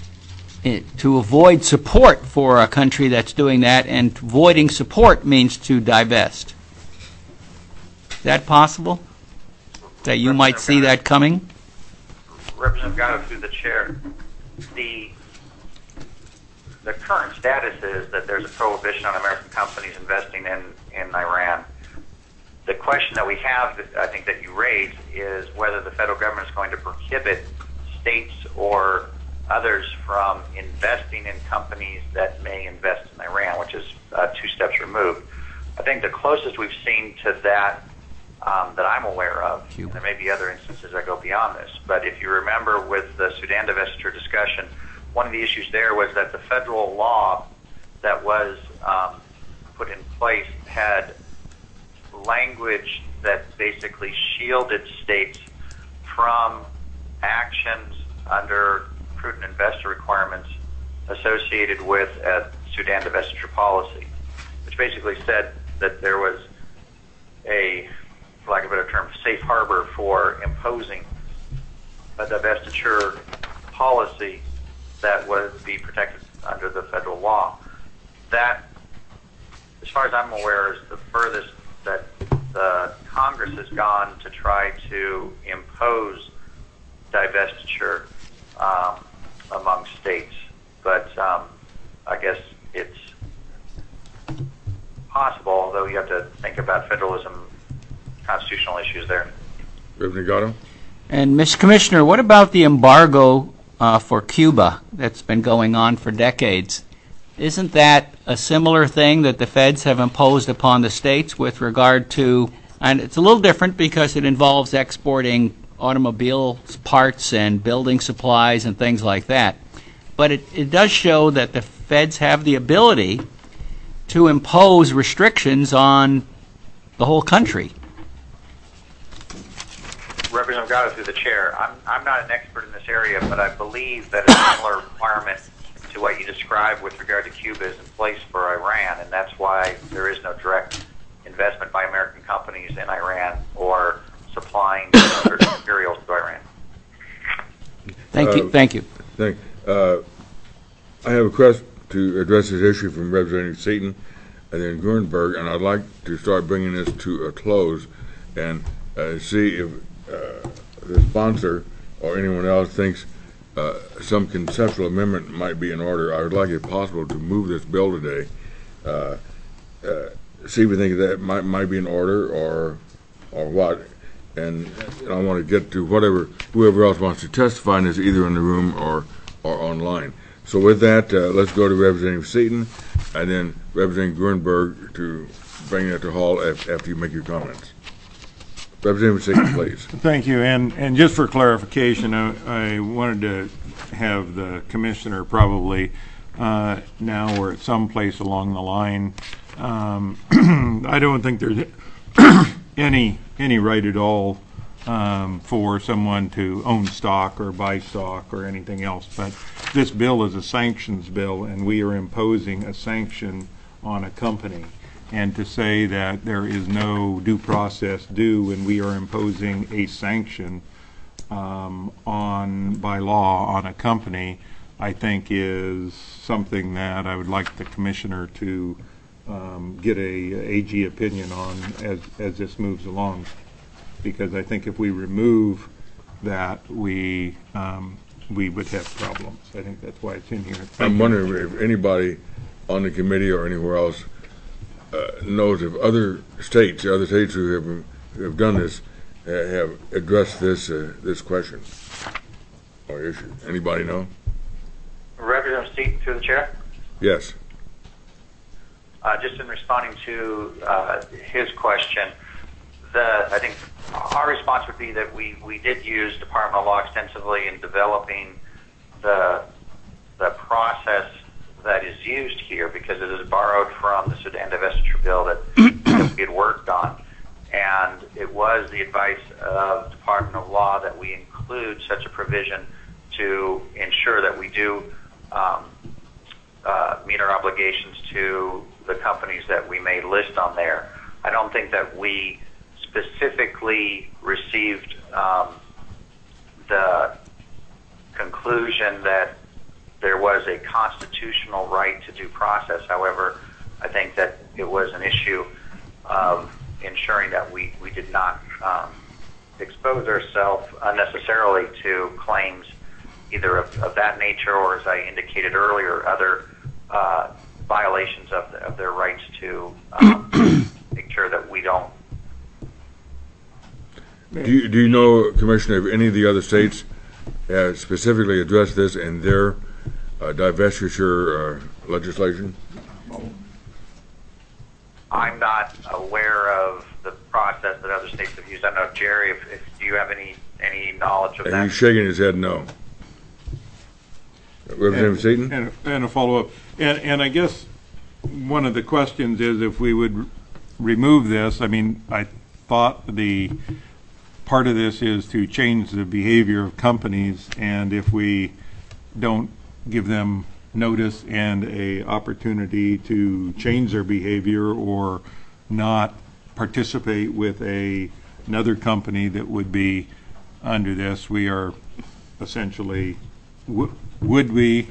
Speaker 3: avoid support for a country that's doing that, and avoiding support means to divest? Is that possible? That you might see that coming?
Speaker 8: Representative Gatto, through the chair, the current status is that there's a prohibition on American companies investing in Iran. The question that we have, I think that you raised, is whether the federal government is going to prohibit states or others from investing in companies that may invest in Iran, which is 2 steps removed. I think the closest we've seen to that that I'm aware of, and there may be other instances that go beyond this, but if you remember with the Sudan divestiture discussion, one of the issues there was that the federal law that was put in place had language that basically shielded states from actions under prudent investor requirements associated with a Sudan divestiture policy, which basically said that there was a, for lack of a better term, safe harbor for imposing a divestiture policy that would be protected under the federal law. That, as far as I'm aware, is the furthest that the Congress has gone to try to impose divestiture among states. But I guess it's possible, although you have to think about federalism, constitutional issues there.
Speaker 1: Representative Gatto?
Speaker 3: And, Mr. Commissioner, what about the embargo for Cuba that's been going on for decades? Isn't that a similar thing that the feds have imposed upon the states with regard to, and it's a little different because it involves exporting automobile parts and building supplies and things like that, but it does show that the feds have the ability to impose restrictions on the whole country.
Speaker 8: Representative Gatto, through the chair, I'm not an expert in this area, but I believe that a similar requirement to what you described with regard to Cuba is in place for Iran, and that's why there is no direct investment by American companies in Iran or supplying certain materials to Iran.
Speaker 3: Thank you. Thank you.
Speaker 1: I have a request to address this issue from Representative Seaton and then Gruenberg, and I'd like to start bringing this to a close and see if the sponsor or anyone else thinks some conceptual amendment might be in order. I would like, if possible, to move this bill today. See if we think that might be in order or what. And I want to get to whoever else wants to testify in this, either in the room or online. So with that, let's go to Representative Seaton and then Representative Gruenberg to bring it to Hall after you make your comments. Representative Seaton, please.
Speaker 4: Thank you. And just for clarification, I wanted to have the commissioner probably now or at some place along the line. I don't think there's any right at all for someone to own stock or buy stock or anything else. But this bill is a sanctions bill, and we are imposing a sanction on a company. And to say that there is no due process due and we are imposing a sanction by law on a company, I think is something that I would like the commissioner to get a AG opinion on as this moves along. Because I think if we remove that, we would have problems. I think that's why it's in here.
Speaker 1: I'm wondering if anybody on the committee or anywhere else knows if other states who have done this have addressed this question or issue. Anybody know?
Speaker 8: Representative Seaton, through the chair.
Speaker 1: Yes.
Speaker 8: Just in responding to his question, I think our response would be that we did use Department of Law extensively in developing the process that is used here, because it is borrowed from the Sudan divestiture bill that we had worked on. And it was the advice of Department of Law that we include such a provision to ensure that we do meet our obligations to the companies that we may list on there. I don't think that we specifically received the conclusion that there was a constitutional right to due process. However, I think that it was an issue of ensuring that we did not expose ourselves unnecessarily to claims either of that nature or, as I indicated earlier, other violations of their rights to make sure that we don't.
Speaker 1: Do you know, Commissioner, if any of the other states have specifically addressed this in their divestiture legislation?
Speaker 8: I'm not aware of the process that other states have used. I don't know, Jerry, if do you have any knowledge of that?
Speaker 1: He's shaking his head no. Representative Seaton?
Speaker 4: And a follow-up. And I guess one of the questions is if we would remove this. I mean, I thought the part of this is to change the behavior of companies, and if we don't give them notice and a opportunity to change their behavior or not participate with another company that would be under this, we are essentially, would we,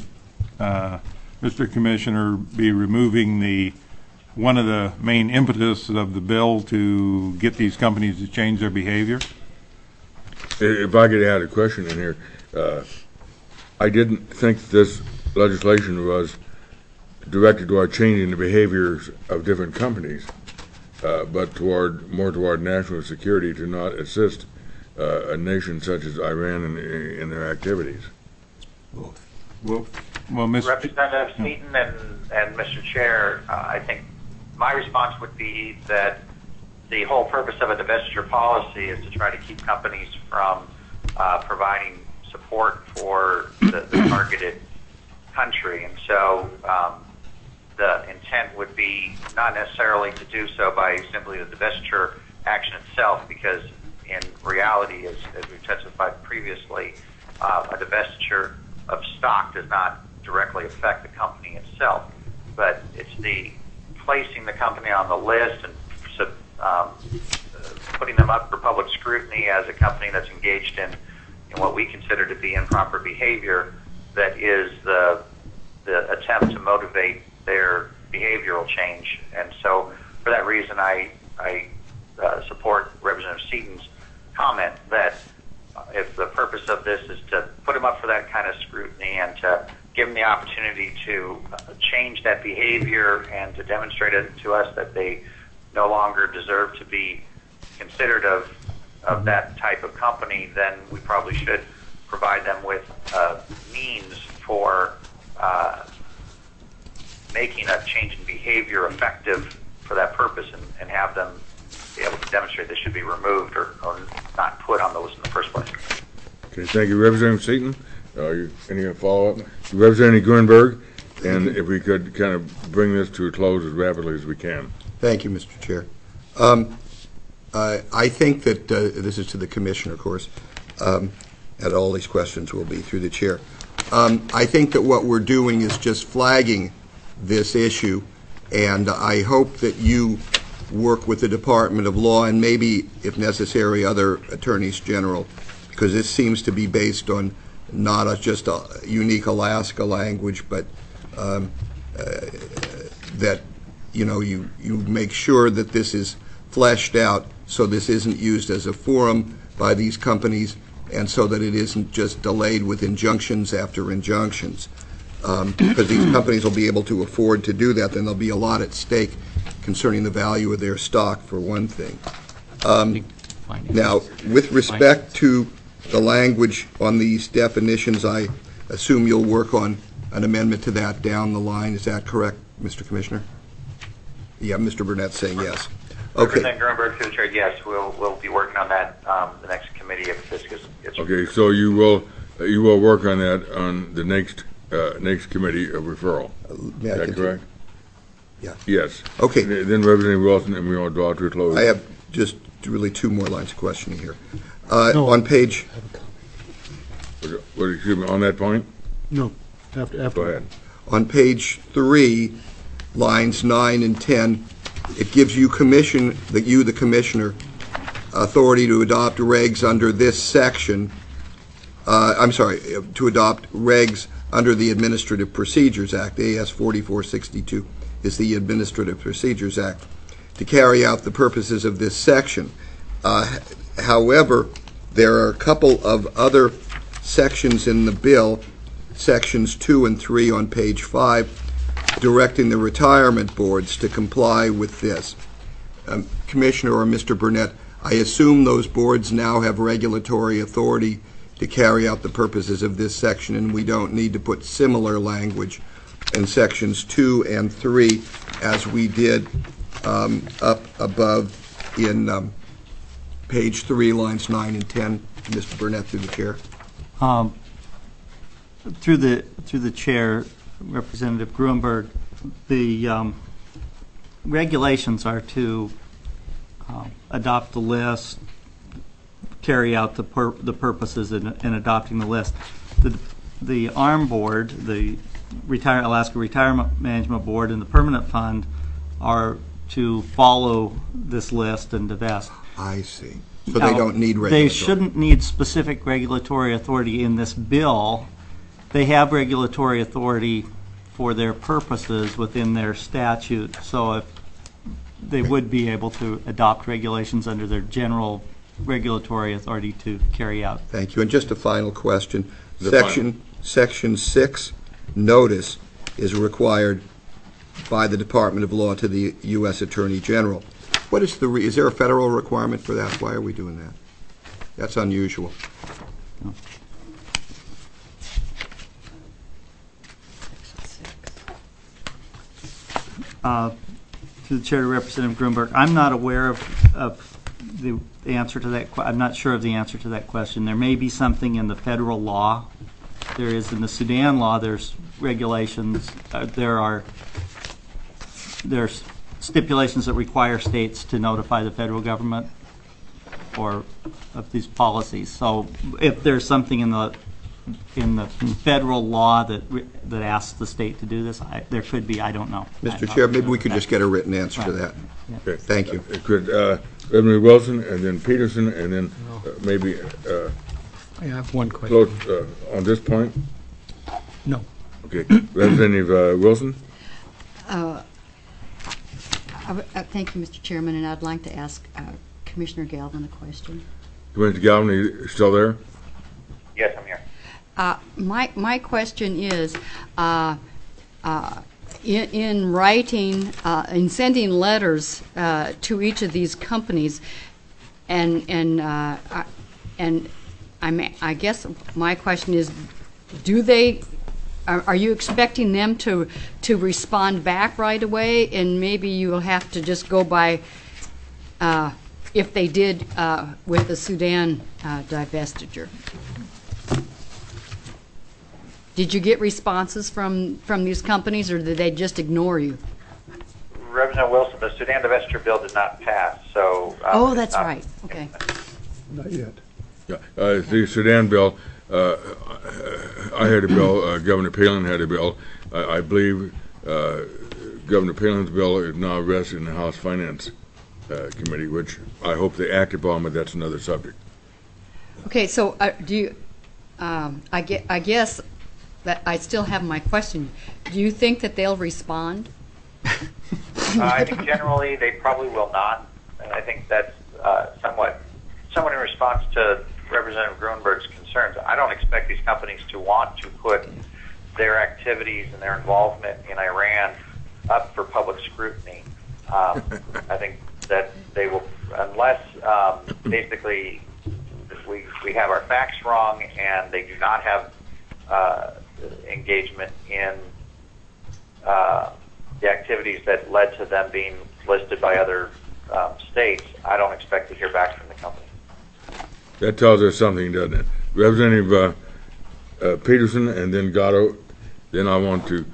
Speaker 4: Mr. Commissioner, be removing one of the main impetus of the bill to get these companies to change their behavior?
Speaker 1: If I could add a question in here, I didn't think this legislation was directed toward changing the behaviors of different companies, but more toward national security, to not assist a nation such as Iran in their activities.
Speaker 4: Well, Mr.
Speaker 8: Representative Seaton and Mr. Chair, I think my response would be that the whole purpose of a divestiture policy is to try to keep companies from providing support for the targeted country. And so the intent would be not necessarily to do so by simply the divestiture action itself, because in reality, as we've testified previously, a divestiture of stock does not directly affect the company itself, but it's the placing the company on the list and putting them up for public scrutiny as a company that's engaged in what we consider to be improper behavior that is the attempt to motivate their behavioral change. And so for that reason, I support Representative Seaton's comment that if the purpose of this is to put them up for that kind of scrutiny and to give them the opportunity to change that behavior and to demonstrate it to us that they no longer deserve to be considered of that type of company, then we probably should provide them with means for making a change in behavior effective for that purpose, and have them be able to demonstrate they should be removed or not put on the list in the first place.
Speaker 1: Okay, thank you, Representative Seaton. Any follow-up? Representative Grunberg, and if we could kind of bring this to a close as rapidly as we can.
Speaker 6: Thank you, Mr. Chair. I think that this is to the Commissioner, of course, and all these questions will be through the Chair. I think that what we're doing is just flagging this issue, and I hope that you work with the Department of Law and maybe, if necessary, other attorneys general because this seems to be based on not just a unique Alaska language, but that, you make sure that this is fleshed out so this isn't used as a forum by these companies, and so that it isn't just delayed with injunctions after injunctions. Because these companies will be able to afford to do that, then there'll be a lot at stake concerning the value of their stock, for one thing. Now, with respect to the language on these definitions, I assume you'll work on an amendment to that down the line. Is that correct, Mr. Commissioner? Yeah, Mr. Burnett's saying yes. Okay.
Speaker 8: Representative Grunberg, through the chair, yes, we'll be working on that the next committee if this gets.
Speaker 1: Okay, so you will work on that on the next committee of referral.
Speaker 6: May I
Speaker 1: Is that
Speaker 6: continue?
Speaker 1: correct?
Speaker 6: Yeah.
Speaker 1: Yes.
Speaker 6: Okay.
Speaker 1: Then Representative Wilson, and we will draw to a close.
Speaker 6: I have just really two more lines of questioning here.
Speaker 7: No.
Speaker 6: On page,
Speaker 1: Excuse me, on that point?
Speaker 7: No, after.
Speaker 1: Go ahead.
Speaker 6: on page 3, lines 9 and 10, it gives you the commissioner, authority to adopt regs under this section. To adopt regs under the Administrative Procedures Act. AS 4462 is the Administrative Procedures Act, to carry out the purposes of this section. However, there are a couple of other sections in the bill, sections 2 and 3 on page 5, directing the retirement boards to comply with this. Commissioner or Mr. Burnett, I assume those boards now have regulatory authority to carry out the purposes of this section, and we don't need to put similar language in sections 2 and 3 as we did up above in page 3, lines 9 and 10. Mr. Burnett, through the chair.
Speaker 3: Through the chair, Representative Grunberg, the regulations are to adopt the list, carry out the purposes in adopting the list. The ARM board, the Alaska Retirement Management Board, and the Permanent Fund are to follow this list and divest.
Speaker 6: I see. So they don't need regulatory.
Speaker 3: They shouldn't need specific regulatory authority in this bill. They have regulatory authority for their purposes within their statute. So if they would be able to adopt regulations under their general regulatory authority to carry out.
Speaker 6: Thank you. And just a final question.
Speaker 1: The
Speaker 6: Section 6 notice is required by the Department of Law to the U.S. Attorney General. What is is there a federal requirement for that? Why are we doing that? That's unusual.
Speaker 3: To the chair, Representative Grunberg, I'm not aware of the answer to that. I'm not sure of the answer to that question. There may be something in the federal law. There is in the Sudan law. There's regulations. There's stipulations that require states to notify the federal government or of these policies. So if there's something in the federal law that asks the state to do this, there could be. I don't know.
Speaker 6: Mr. Chair, maybe we could just get a written answer to that.
Speaker 1: Okay.
Speaker 6: Thank you.
Speaker 1: Could Representative Wilson, and then Peterson, and then maybe
Speaker 9: I have one question.
Speaker 1: close on this point?
Speaker 9: No.
Speaker 1: Okay. Representative Wilson?
Speaker 2: Thank you, Mr. Chairman, and I'd like to ask Commissioner Galvin a question.
Speaker 1: Commissioner Galvin, are you still there?
Speaker 8: Yes, I'm here.
Speaker 2: My question is, in writing, in sending letters to each of these companies, and I guess my question is, are you expecting them to respond back right away, and maybe you will have to just go by if they did with the Sudan divestiture? Did you get responses from these companies, or did they just ignore you?
Speaker 8: Representative Wilson, the Sudan divestiture bill did not pass, so.
Speaker 2: Oh, that's right. Okay.
Speaker 7: Not yet.
Speaker 1: Yeah. The Sudan bill, I had a bill, Governor Palin had a bill. I believe Governor Palin's bill is now resting in the House Finance Committee, which I hope they act upon, but that's another subject.
Speaker 2: Okay, so do you, I guess that I still have my question. Do you think that they'll respond?
Speaker 8: I think generally they probably will not, and I think that's somewhat in response to Representative Gruenberg's concerns. I don't expect these companies to want to put their activities and their involvement in Iran up for public scrutiny. I think that they will, unless basically we have our facts wrong and they do not have engagement in the activities that led to them being listed by other states, I don't expect to hear back from the company.
Speaker 1: That tells us something, doesn't it? Representative Peterson and then Gatto. Then I want to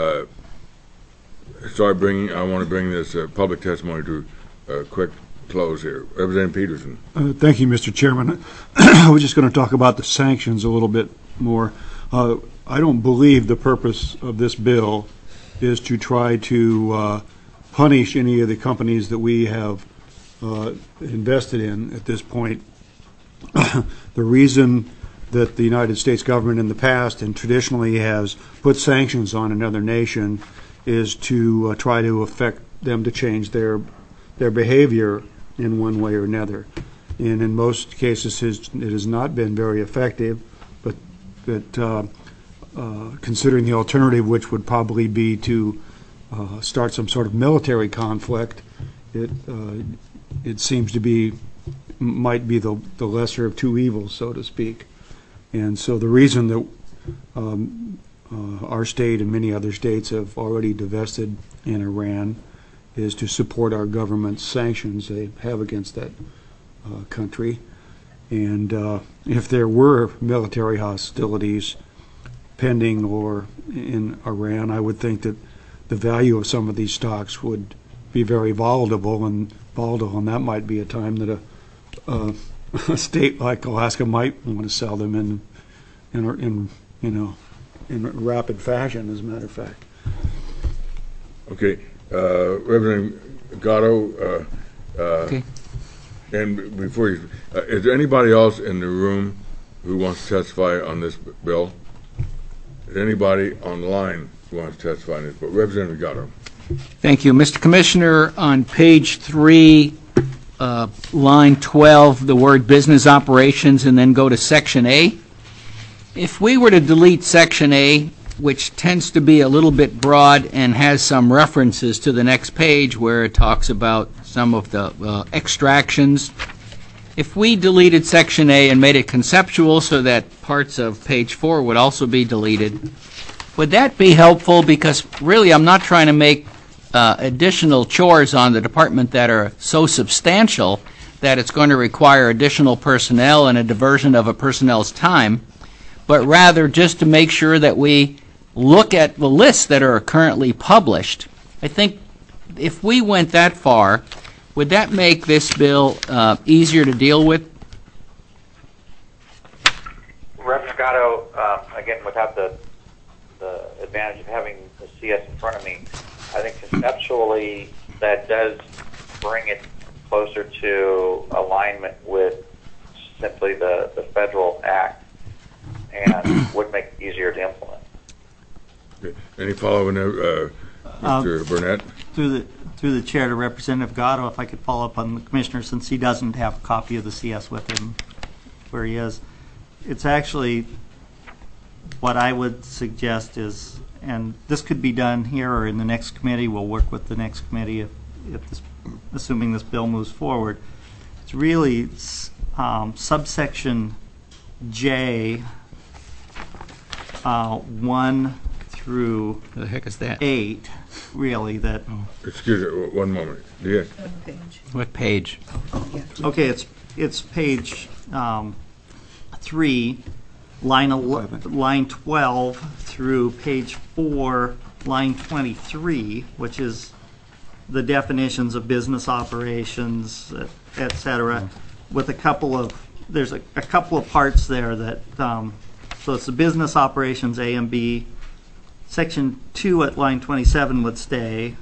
Speaker 1: I want to bring this public testimony to a quick close here. Representative Peterson.
Speaker 7: Thank you, Mr. Chairman. I was just going to talk about the sanctions a little bit more. I don't believe the purpose of this bill is to try to punish any of the companies that we have invested in at this point. The reason that the United States government in the past and traditionally has put sanctions on another nation is to try to affect them to change their behavior in one way or another. And in most cases it has not been very effective, but considering the alternative, which would probably be to start some sort of military conflict, it seems to be might be the lesser of two evils, so to speak. And so the reason that our state and many other states have already divested in Iran is to support our government's sanctions they have against that country. And if there were military hostilities pending or in Iran, I would think that the value of some of these stocks would be very volatile, and that might be a time that a state like Alaska might want to sell them in rapid fashion, as a matter of fact.
Speaker 1: Okay, Representative Gatto.
Speaker 3: Okay.
Speaker 1: And before you, is there anybody else in the room who wants to testify on this bill? Is there anybody online who wants to testify on this bill? Representative Gatto.
Speaker 3: Thank you. Mr. Commissioner, on page 3, line 12, the word business operations, and then go to section A. If we were to delete section A, which tends to be a little bit broad and has some references to the next page where it talks about some of the extractions, if we deleted section A and made it conceptual so that parts of page 4 would also be deleted, would that be helpful? Because really I'm not trying to make additional chores on the department that are so substantial that it's going to require additional personnel and a diversion of a personnel's time, but rather just to make sure that we look at the lists that are currently published. I think if we went that far, would that make this bill easier to deal with?
Speaker 8: Reverend Gatto, again, without the advantage of having the CS in front of me, I think conceptually that does bring it closer to alignment with simply the federal act and would make it easier to implement.
Speaker 1: Okay. Any follow-up, Mr. Burnett?
Speaker 10: Through the chair to Representative Gatto, if I could follow up on the commissioner, since he doesn't have a copy of the CS with him where he is. It's actually what I would suggest is, and this could be done here or in the next committee, we'll work with the next committee if this, assuming this bill moves forward. It's really subsection J 1 through
Speaker 3: The heck is that?
Speaker 10: 8, really, that.
Speaker 1: Excuse me, one moment. Yeah.
Speaker 3: What page?
Speaker 10: Okay, it's page 3, line 12 through page 4, line 23, which is the definitions of business operations, et cetera, with there's a couple of parts there that, so it's the business operations A and B. Section 2 at line 27 would stay,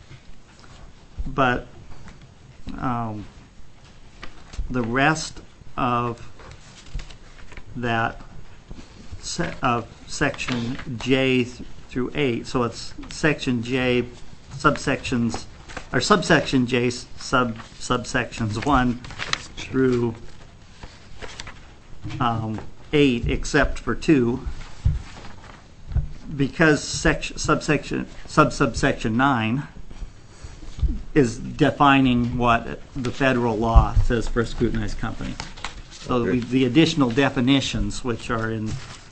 Speaker 10: but the rest of that of section J through 8. So it's section J subsections, or subsection J subsections 1 through 8, except for 2, because subsection 9 is defining what the federal law says for a scrutinized company. So
Speaker 1: Okay.
Speaker 10: the additional definitions, which are in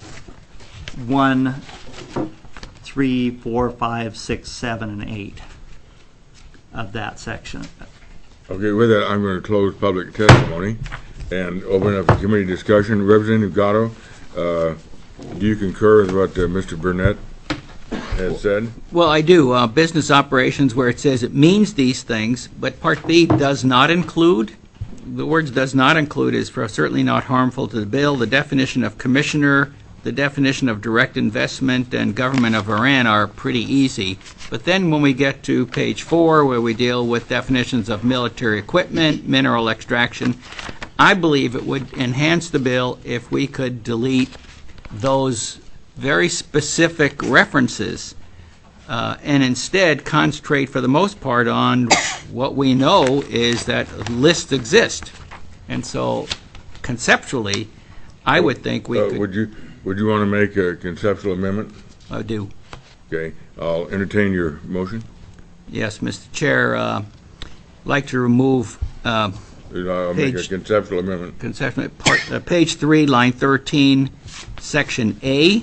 Speaker 10: 1, 3, 4, 5, 6, 7, and 8 of that section.
Speaker 1: Okay, with that, I'm going to close public testimony and open up the committee discussion. Representative Gatto, do you concur with what Mr. Burnett has said?
Speaker 3: Well, I do. Business operations, where it says it means these things, but Part B does not include. The words "does not include" is certainly not harmful to the bill. The definition of commissioner, the definition of direct investment, and government of Iran are pretty easy. But then when we get to page 4, where we deal with definitions of military equipment, mineral extraction, I believe it would enhance the bill if we could delete those very specific references and instead concentrate for the most part on what we know is that lists exist. And so conceptually, I would think we could.
Speaker 1: Would you want to make a conceptual amendment?
Speaker 3: I do.
Speaker 1: Okay, I'll entertain your motion.
Speaker 3: Yes, Mr. Chair, I'd like to remove
Speaker 1: I'll make a conceptual amendment.
Speaker 3: Page 3, line 13, section A,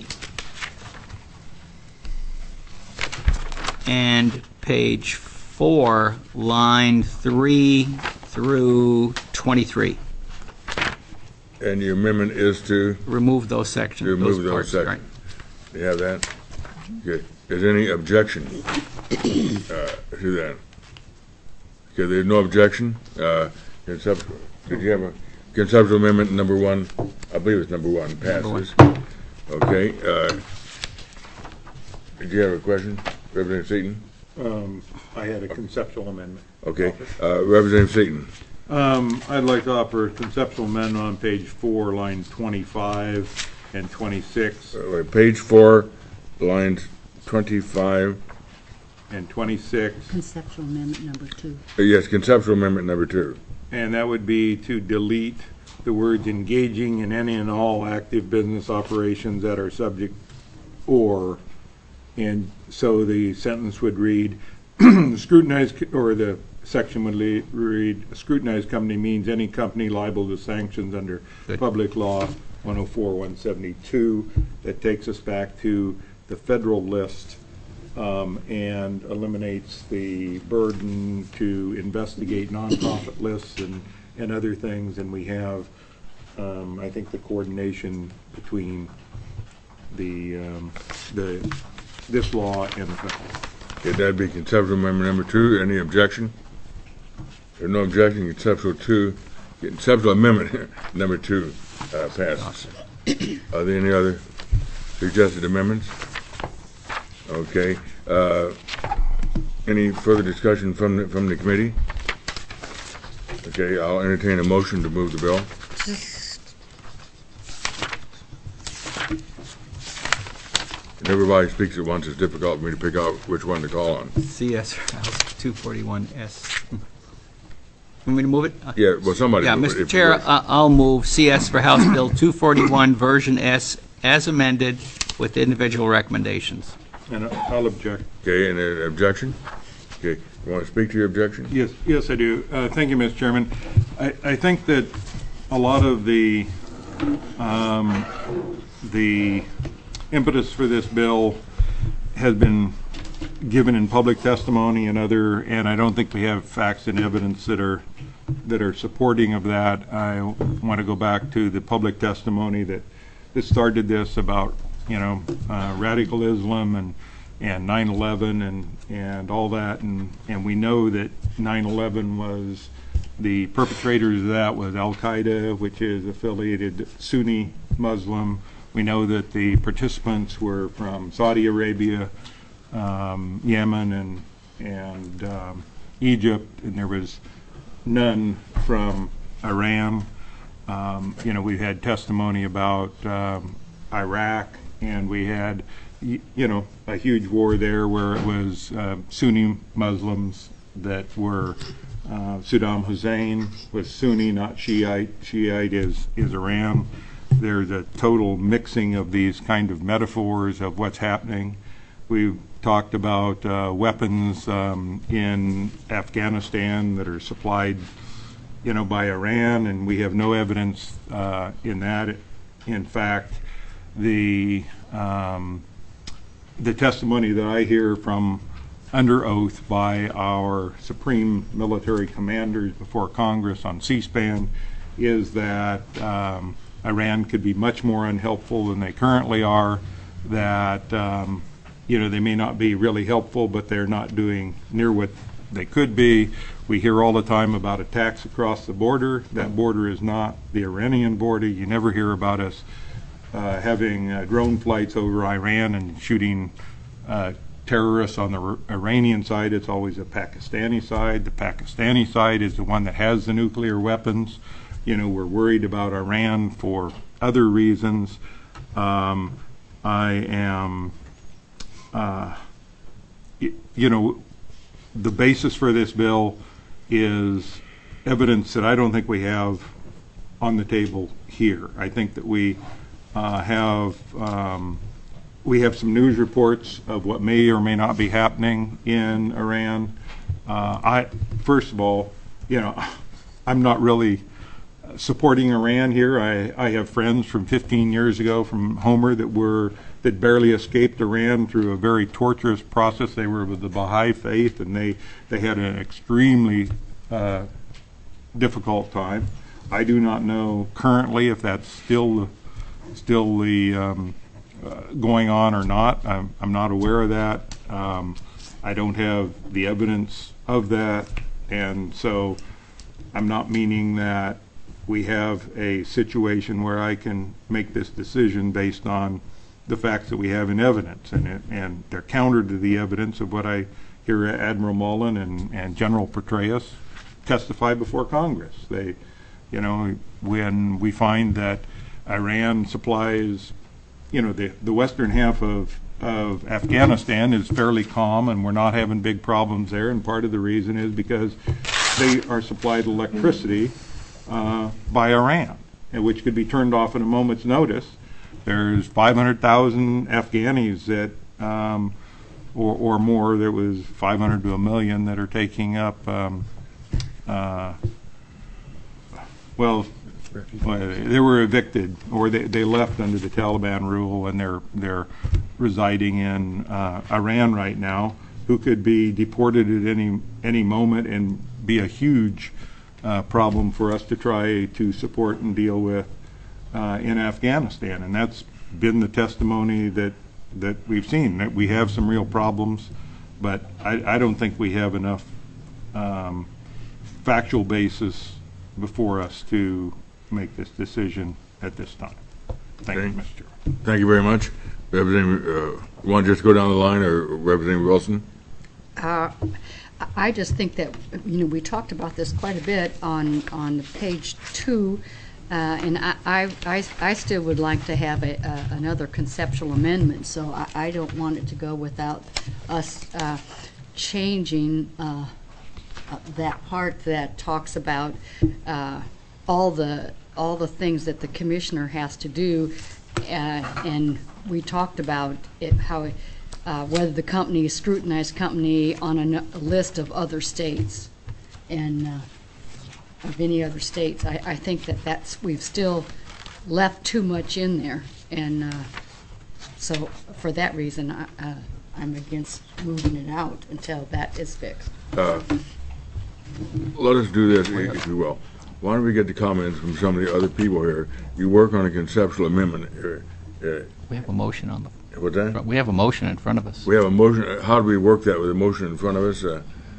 Speaker 3: and page 4, line 3 through 23.
Speaker 1: And the amendment is to
Speaker 3: remove those sections.
Speaker 1: remove those sections.
Speaker 3: Right.
Speaker 1: You have that? Okay. Is there any objection to that? Okay, there's no objection. Did you have a conceptual amendment number 1? I believe it's number 1. Passes. Okay. Did you have a question, Representative Seaton?
Speaker 4: I had a conceptual amendment.
Speaker 1: Okay. Representative Seaton.
Speaker 4: I'd like to offer a conceptual amendment on page 4, lines 25 and 26.
Speaker 1: Page 4, lines 25
Speaker 4: and 26.
Speaker 2: Conceptual amendment number 2.
Speaker 1: Yes, conceptual amendment number 2.
Speaker 4: And that would be to delete the words engaging in any and all active business operations that are subject or, and so the sentence would read, scrutinized, or the section would read, a scrutinized company means any company liable to sanctions under Public Law 104-172. That takes us back to the federal list and eliminates the burden to investigate nonprofit lists and other things. And we have, I think, the coordination between this law and the federal.
Speaker 1: Okay, that'd be conceptual amendment number 2. Any objection? There's no objection. Conceptual amendment number 2 passes. Are there any other suggested amendments? Okay. Any further discussion from the committee? Okay, I'll entertain a motion to move the bill. If everybody speaks at once, it's difficult for me to pick out which one to call on.
Speaker 3: CS House 241S. Want me to move it?
Speaker 1: Yeah, well, somebody move it.
Speaker 3: Mr. Chair, I'll move CS for House Bill 241, version S, as amended, with individual recommendations.
Speaker 4: And I'll object.
Speaker 1: Okay, and an objection? Okay, you want to speak to your objection?
Speaker 4: Yes, I do. Thank you, Mr. Chairman. I think that a lot of the impetus for this bill has been given in public testimony and I don't think we have facts and evidence that are supporting of that. I want to go back to the public testimony that started this about, radical Islam and 9/11 and all that, and we know that 9/11 was, the perpetrators of that was Al-Qaeda, which is affiliated Sunni Muslim. We know that the participants were from Saudi Arabia, Yemen, and Egypt, and there was none from Iran. We had testimony about Iraq, and we had, a huge war there where it was Sunni Muslims that were, Saddam Hussein was Sunni, not Shiite. Shiite is Iran. There's a total mixing of these kind of metaphors of what's happening. We've talked about weapons in Afghanistan that are supplied, by Iran, and we have no evidence in that. In fact, the testimony that I hear from under oath by our supreme military commanders before Congress on C-SPAN is that Iran could be much more unhelpful than they currently are, that they may not be really helpful, but they're not doing near what they could be. We hear all the time about attacks across the border. That border is not the Iranian border. You never hear about us having drone flights over Iran and shooting terrorists on the Iranian side. It's always the Pakistani side. The Pakistani side is the one that has the nuclear weapons. We're worried about Iran for other reasons. I am, the basis for this bill is evidence that I don't think we have on the table here. I think that we have some news reports of what may or may not be happening in Iran. First of all, I'm not really supporting Iran here. I have friends from 15 years ago from Homer that barely escaped Iran through a very torturous process. They were with the Baha'i faith, and they had an extremely difficult time. I do not know currently if that's still the going on or not. I'm not aware of that. I don't have the evidence of that, and so I'm not meaning that we have a situation where I can make this decision based on the facts that we have in evidence, and they're counter to the evidence of what I hear Admiral Mullen and General Petraeus testify before Congress. When we find that Iran supplies, the western half of Afghanistan is fairly calm, and we're not having big problems there, and part of the reason is because they are supplied electricity by Iran, which could be turned off at a moment's notice. There's 500,000 Afghanis that, or more, there was 500 to 1 million that are taking up, they were evicted, or they left under the Taliban rule, and they're residing in Iran right now, who could be deported at any moment and be a huge problem for us to try to support and deal with in Afghanistan. And that's been the testimony that we've seen, that we have some real problems, but I don't think we have enough factual basis before us to make this decision at this time. Thank you, Mr. Chairman.
Speaker 1: Thank you very much. Representative, you want to just go down the line, or Representative Wilson?
Speaker 2: I just think that, we talked about this quite a bit on page 2, and I still would like to have another conceptual amendment, so I don't want it to go without us changing that part that talks about all the things that the commissioner has to do, and we talked about how whether the company is scrutinized company on a list of other states and of any other states. I think that's we've still left too much in there, and so for that reason I'm against moving it out until that is fixed.
Speaker 1: Let us do this, if you will. Why don't we get the comments from some of the other people here? You work on a conceptual amendment.
Speaker 3: We have a motion on the.
Speaker 1: What's that?
Speaker 3: We have a motion in front of us.
Speaker 1: We have a motion. How do we work that with a motion in front of us?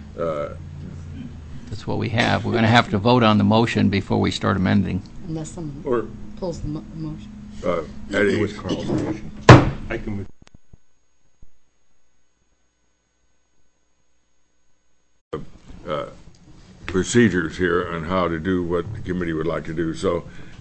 Speaker 3: That's what we have. We're going to have to vote on the motion before we start amending.
Speaker 2: Unless someone pulls the motion.
Speaker 1: It was Carl's motion.
Speaker 4: I can.
Speaker 1: procedures here on how to do what the committee would like to do. So,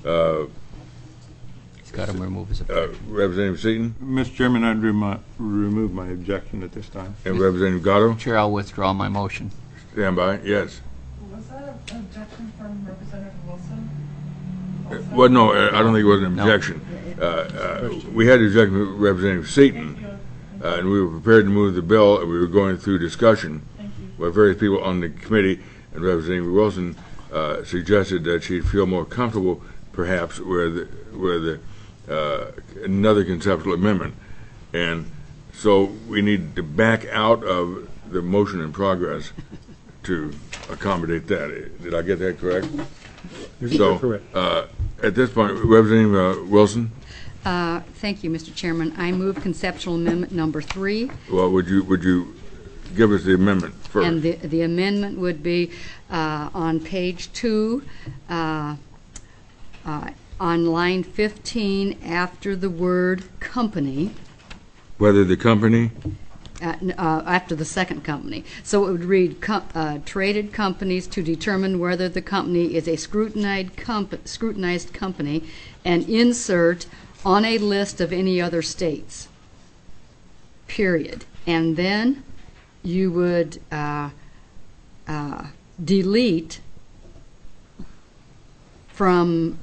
Speaker 3: He's got to remove his objection.
Speaker 1: Representative Seaton
Speaker 4: Mr. Chairman, I'd remove my objection at this time.
Speaker 1: and Representative Gatto,
Speaker 3: Chair, I'll withdraw my motion.
Speaker 1: stand by. Yes.
Speaker 11: Was that an objection from Representative Wilson?
Speaker 1: Well, no, I don't think it was an
Speaker 3: No.
Speaker 1: objection. We had the objection from Representative Seaton, and we were prepared to move the bill, and we were going through discussion with various people on the committee, and Representative Wilson suggested that she'd feel more comfortable, perhaps, with another conceptual amendment. And so we need to back out of the motion in progress to accommodate that. Did I get that correct? So,
Speaker 7: correct.
Speaker 1: at this point, Representative Wilson,
Speaker 2: Thank you, Mr. Chairman. I move conceptual amendment number 3.
Speaker 1: well, would you give us the amendment first?
Speaker 2: And the amendment would be on page 2, on line 15, after the word company,
Speaker 1: Whether the company,
Speaker 2: after the second company. So it would read, traded companies to determine whether the company is a scrutinized company, and insert on a list of any other states, period. And then you would delete from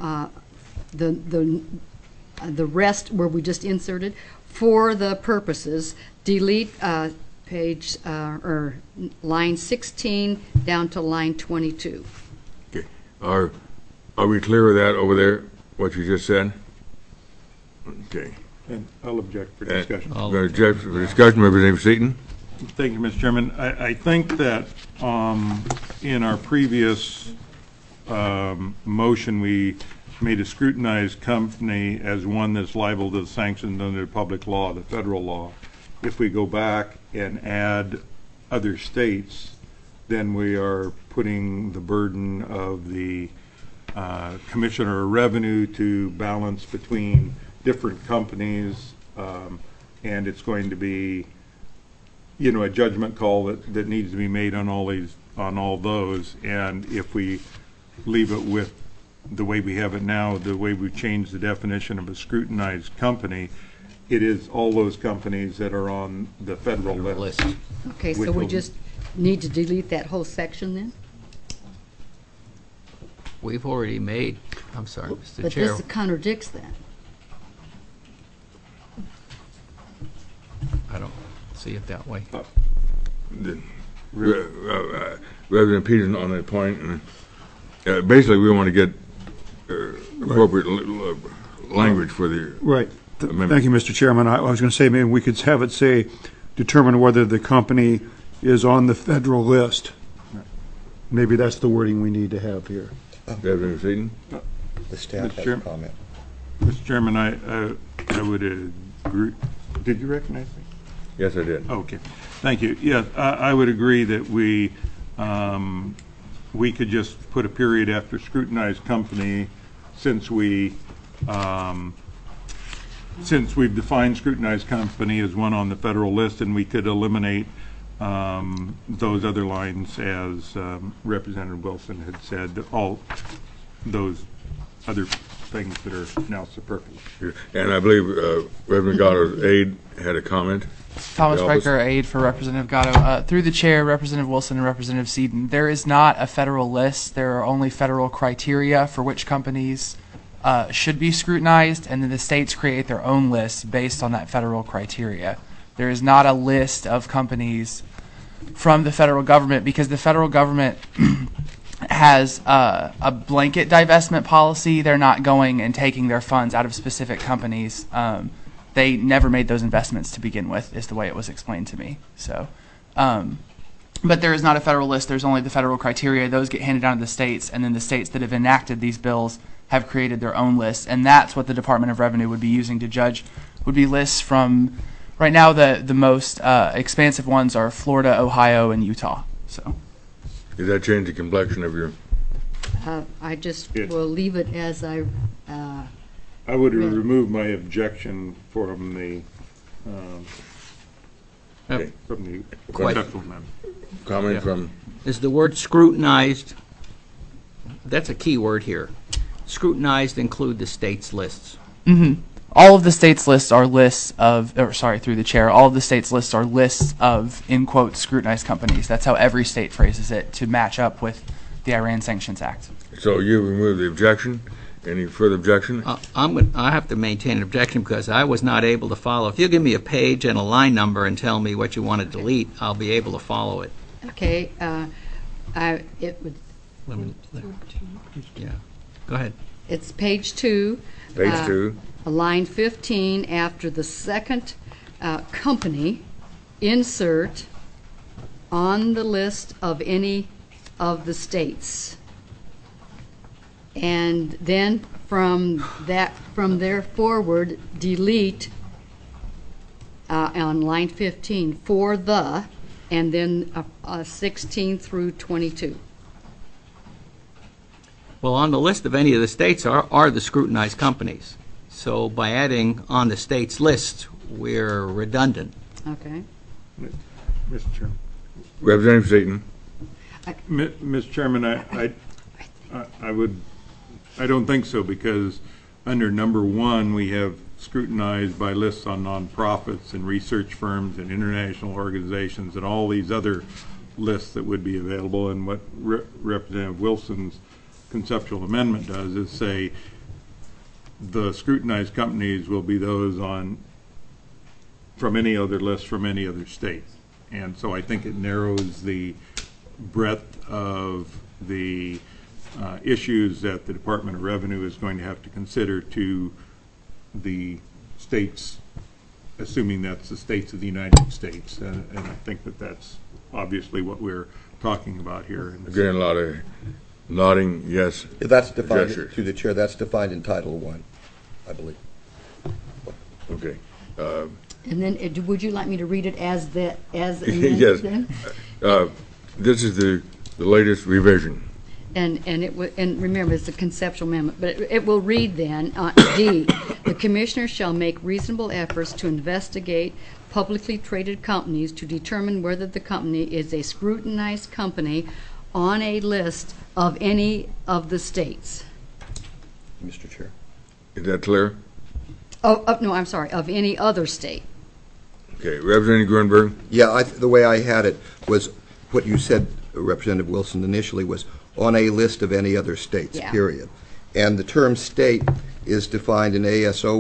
Speaker 2: the rest where we just inserted, for the purposes, delete page or line 16 down to line 22.
Speaker 1: okay. Are we clear with that over there, what you just said? Okay.
Speaker 4: And I'll object for discussion.
Speaker 1: Going to object for discussion, Representative Seaton?
Speaker 4: Thank you, Mr. Chairman. I think that in our previous motion, we made a scrutinized company as one that's liable to the sanctions under public law, the federal law. If we go back and add other states, then we are putting the burden of the Commissioner of Revenue to balance between different companies, and it's going to be, a judgment call that needs to be made on all those. And if we leave it with the way we have it now, the way we've changed the definition of a scrutinized company, it is all those companies that are on the federal list.
Speaker 2: Okay, so
Speaker 4: Which
Speaker 2: we
Speaker 4: will-
Speaker 2: just need to delete that whole section then?
Speaker 3: We've already made, I'm sorry, Mr.
Speaker 2: But
Speaker 3: Chair.
Speaker 2: this contradicts that.
Speaker 3: I don't see it that way.
Speaker 1: Representative Peterson on that point, and basically we want to get appropriate language for the
Speaker 7: Right.
Speaker 1: amendment.
Speaker 7: Thank you, Mr. Chairman. I was going to say, maybe we could have it say, determine whether the company is on the federal list. Maybe that's the wording we need to have here.
Speaker 1: Representative Seaton?
Speaker 6: The staff
Speaker 4: Mr.
Speaker 6: has a
Speaker 4: Chairman.
Speaker 6: comment.
Speaker 4: Mr. Chairman, I would agree. Did you recognize me?
Speaker 1: Yes, I did.
Speaker 4: Okay, thank you. Yeah, I would agree that we could just put a period after scrutinized company, since we've defined scrutinized company as one on the federal list, and we could eliminate those other lines, as Representative Wilson had said, all those other things that are now superfluous.
Speaker 1: And I believe Reverend Gatto's aide had a comment.
Speaker 5: Thomas
Speaker 1: The office.
Speaker 5: Riker, aide for Representative Gatto. Through the chair, Representative Wilson and Representative Seaton, there is not a federal list. There are only federal criteria for which companies should be scrutinized, and then the states create their own lists based on that federal criteria. There is not a list of companies from the federal government, because the federal government has a blanket divestment policy. They're not going and taking their funds out of specific companies. They never made those investments to begin with, is the way it was explained to me. So, but there is not a federal list. There's only the federal criteria. Those get handed down to the states, and then the states that have enacted these bills have created their own lists, and that's what the Department of Revenue would be using to judge. Would be lists from, right now the most expansive ones are Florida, Ohio, and Utah. So.
Speaker 1: Does that change the complexion of your?
Speaker 2: I just
Speaker 4: Yes.
Speaker 2: will leave it as I
Speaker 4: I would
Speaker 2: Right.
Speaker 4: remove my objection from the
Speaker 1: Okay.
Speaker 4: conceptual amendment.
Speaker 1: Comment
Speaker 3: Yeah.
Speaker 1: from
Speaker 3: Is the word scrutinized, that's a key word here. Scrutinized include the state's lists.
Speaker 5: All of the states' lists are lists of, through the chair, all of the states' lists are lists of, in quotes, scrutinized companies. That's how every state phrases it to match up with the Iran Sanctions Act.
Speaker 1: So you remove the objection? Any further objection?
Speaker 3: I have to maintain an objection because I was not able to follow. If you give me a page and a line number and tell me what you want to delete, I'll be able to follow it.
Speaker 2: Okay, it would,
Speaker 3: Yeah, go ahead.
Speaker 2: it's page 2.
Speaker 1: Page 2.
Speaker 2: Line 15, after the second company, insert on the list of any of the states. And then from there forward, delete on line 15 for the, and then 16 through 22.
Speaker 3: Well, on the list of any of the states are the scrutinized companies. So by adding on the state's list, we're redundant.
Speaker 2: Okay.
Speaker 4: Mr. Chairman.
Speaker 1: Representative Seaton.
Speaker 4: Mr. Chairman, I don't think so, because under number 1, we have scrutinized by lists on nonprofits and research firms and international organizations and all these other lists that would be available. And what Representative Wilson's conceptual amendment does is say the scrutinized companies will be those from any other list from any other state. And so I think it narrows the breadth of the issues that the Department of Revenue is going to have to consider to the states, assuming that's the states of the United States. And I think that that's obviously what we're talking about here.
Speaker 1: Again, a lot of nodding, yes.
Speaker 6: That's defined,
Speaker 1: gestures.
Speaker 6: through the chair, that's defined in Title I, I believe.
Speaker 1: Okay.
Speaker 2: And then, would you like me to read it as amended
Speaker 1: Yes.
Speaker 2: then?
Speaker 1: This is the latest revision.
Speaker 2: And remember, it's a conceptual amendment, but it will read then, D, the commissioner shall make reasonable efforts to investigate publicly traded companies to determine whether the company is a scrutinized company on a list of any of the states.
Speaker 6: Mr. Chair.
Speaker 1: Is that clear?
Speaker 2: No, I'm sorry, of any other state.
Speaker 1: Okay. Representative Grunberg.
Speaker 6: Yeah, the way I had it was what you said, Representative Wilson, initially was on a list of any other states,
Speaker 2: Yeah.
Speaker 6: period. And the term state is defined in ASO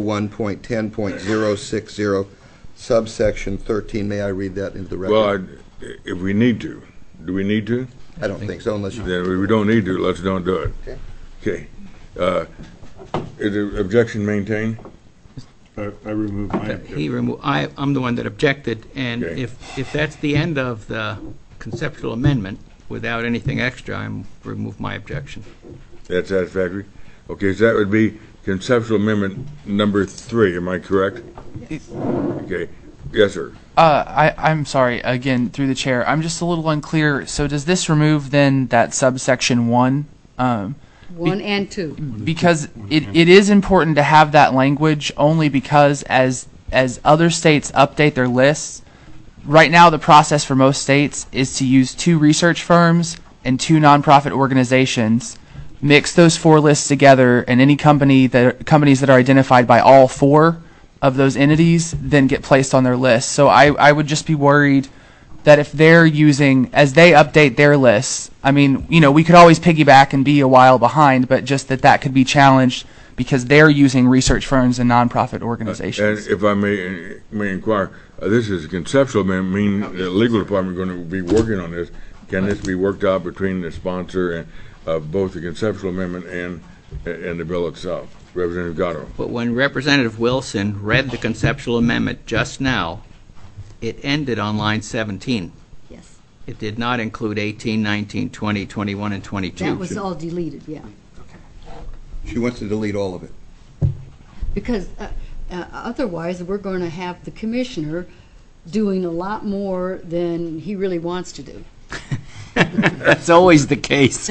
Speaker 6: 1.10.060, subsection 13. May I read that into the record?
Speaker 1: Well, if we need to. Do we need to?
Speaker 6: I don't think so, unless you...
Speaker 1: Then we don't need to. Let's don't do it.
Speaker 6: Okay.
Speaker 1: Okay. Is the objection maintained?
Speaker 4: I remove my objection.
Speaker 3: I'm the one that objected, and
Speaker 1: Okay.
Speaker 3: if that's the end of the conceptual amendment, without anything extra, I remove my objection.
Speaker 1: That's satisfactory? Okay, so that would be conceptual amendment number 3, am I correct? Okay. Yes, sir.
Speaker 5: I'm sorry, again, through the chair. I'm just a little unclear. So does this remove then that subsection 1?
Speaker 2: 1 and 2.
Speaker 5: Because it is important to have that language only because as other states update their lists, right now the process for most states is to use 2 research firms and 2 nonprofit organizations, mix those 4 lists together, and any companies that are identified by all 4 of those entities then get placed on their list. So I would just be worried that if they're using, as they update their lists, I mean, we could always piggyback and be a while behind, but just that could be challenged because they're using research firms and nonprofit organizations.
Speaker 1: And if I may inquire, this is a conceptual amendment, mean the legal department is going to be working on this. Can this be worked out between the sponsor and both the conceptual amendment and the bill itself? Representative Gatto.
Speaker 3: But when Representative Wilson read the conceptual amendment just now, it ended on line 17.
Speaker 2: Yes.
Speaker 3: It did not include 18, 19, 20, 21, and 22.
Speaker 2: That was all deleted, yeah.
Speaker 6: She wants to delete all of it.
Speaker 2: Because otherwise, we're going to have the commissioner doing a lot more than he really wants to do.
Speaker 3: That's always the case.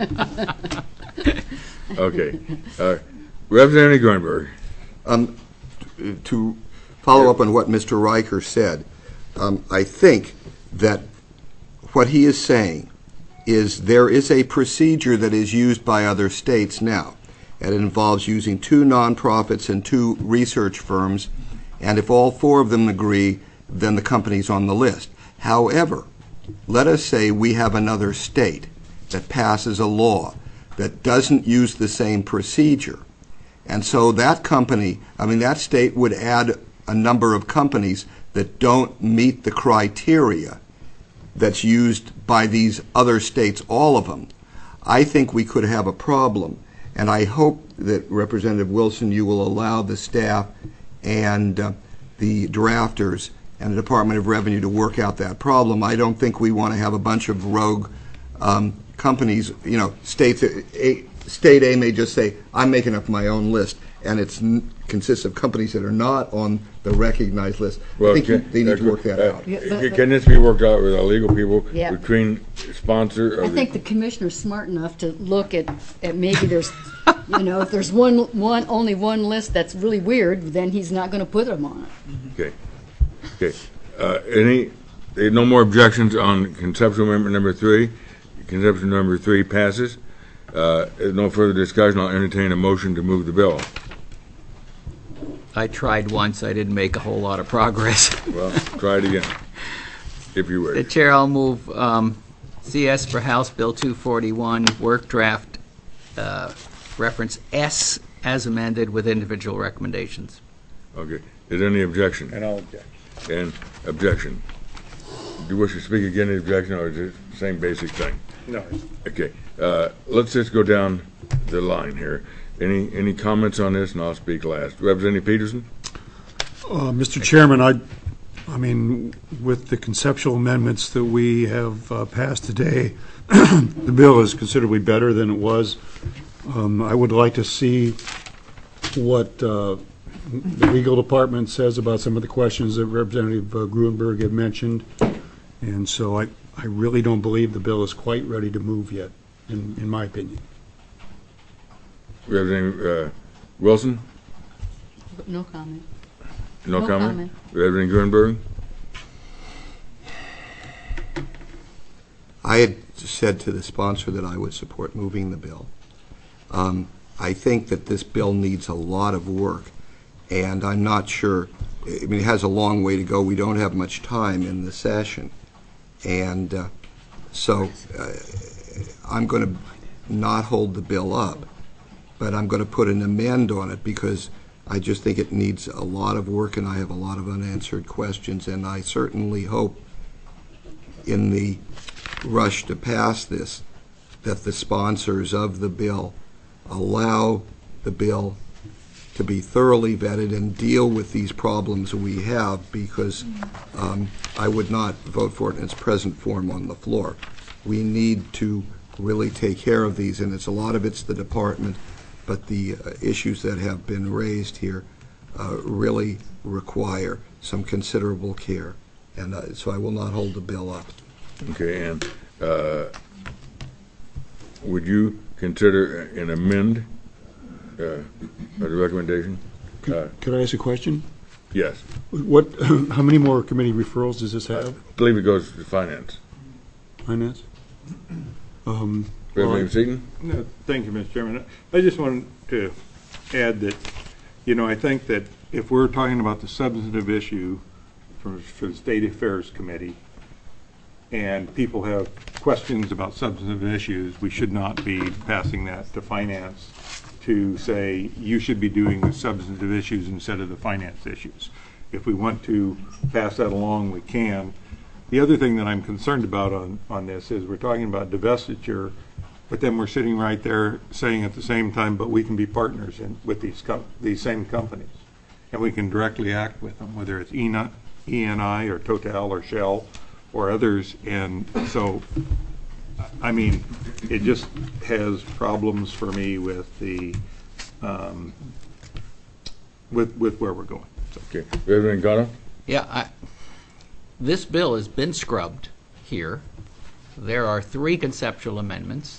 Speaker 1: Okay. Representative Grunberg.
Speaker 6: To follow up on what Mr. Riker said, I think that what he is saying is there is a procedure that is used by other states now, and it involves using 2 nonprofits and 2 research firms, and if all 4 of them agree, then the company's on the list. However, let us say we have another state that passes a law that doesn't use the same procedure. And so that company, that state would add a number of companies that don't meet the criteria that's used by these other states, all of them. I think we could have a problem, and I hope that, Representative Wilson, you will allow the staff and the drafters and the Department of Revenue to work out that problem. I don't think we want to have a bunch of rogue companies. State A may just say, I'm making up my own list, and it consists of companies that are not on the recognized list.
Speaker 1: Well,
Speaker 6: I think they need to work that out.
Speaker 1: Can this be worked out with our legal people
Speaker 2: Yeah.
Speaker 1: between sponsor?
Speaker 2: I think the commissioner's smart enough to look at maybe there's, if there's only one list that's really weird, then he's not going to put them on it.
Speaker 1: Okay. No more objections on conceptual amendment number 3. Conceptual number 3 passes. No further discussion. I'll entertain a motion to move the bill.
Speaker 3: I tried once. I didn't make a whole lot of progress.
Speaker 1: Well, try it again, if you
Speaker 3: The
Speaker 1: wish.
Speaker 3: Chair, I'll move CS for House Bill 241, work draft, reference S as amended with individual recommendations.
Speaker 1: Okay. Is there any objection?
Speaker 4: And I'll object.
Speaker 1: And objection. Do you wish to speak again in objection, or is it the same basic thing?
Speaker 4: No.
Speaker 1: Okay. Let's just go down the line here. Any comments on this, and I'll speak last. Representative Peterson?
Speaker 7: Mr. Chairman, I mean, with the conceptual amendments that we have passed today, the bill is considerably better than it was. I would like to see what the legal department says about some of the questions that Representative Gruenberg had mentioned. And so I really don't believe the bill is quite ready to move yet, in my opinion.
Speaker 1: Representative Wilson?
Speaker 2: No comment.
Speaker 1: No
Speaker 2: No
Speaker 1: comment?
Speaker 2: comment.
Speaker 1: Representative Gruenberg?
Speaker 6: I had said to the sponsor that I would support moving the bill. I think that this bill needs a lot of work, and I'm not sure. It has a long way to go. We don't have much time in the session. And so I'm going to not hold the bill up, but I'm going to put an amend on it because I just think it needs a lot of work, and I have a lot of unanswered questions, and I certainly hope in the rush to pass this that the sponsors of the bill allow the bill to be thoroughly vetted and deal with these problems we have, because I would not vote for it in its present form on the floor. We need to really take care of these, and a lot of it's the department, but the issues that have been raised here really require some considerable care, and so I will not hold the bill up.
Speaker 1: Okay, and would you consider an amend the recommendation?
Speaker 7: Could I ask a question?
Speaker 1: Yes.
Speaker 7: How many more committee referrals does this
Speaker 1: I
Speaker 7: have?
Speaker 1: believe it goes to finance.
Speaker 7: Finance?
Speaker 1: Representative Seaton?
Speaker 4: No, thank you, Mr. Chairman. I just wanted to add that, I think that if we're talking about the substantive issue for the State Affairs Committee, and people have questions about substantive issues, we should not be passing that to finance to say, you should be doing the substantive issues instead of the finance issues. If we want to pass that along, we can. The other thing that I'm concerned about on this is we're talking about divestiture, but then we're sitting right there saying at the same time, but we can be partners with these same companies, and we can directly act with them, whether it's ENI or Total or Shell or others. And so, I mean, it just has problems for me with the with where we're going. So.
Speaker 1: Okay. Reverend Gatto?
Speaker 3: Yeah, this bill has been scrubbed here. There are 3 conceptual amendments.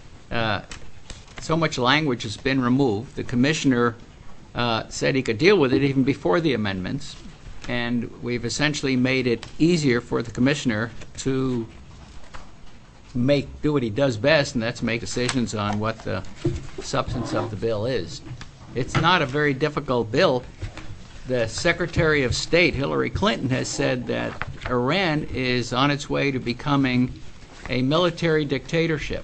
Speaker 3: So much language has been removed. The commissioner said he could deal with it even before the amendments, and we've essentially made it easier for the commissioner to do what he does best, and that's make decisions on what the substance of the bill is. It's not a very difficult bill. The Secretary of State, Hillary Clinton, has said that Iran is on its way to becoming a military dictatorship.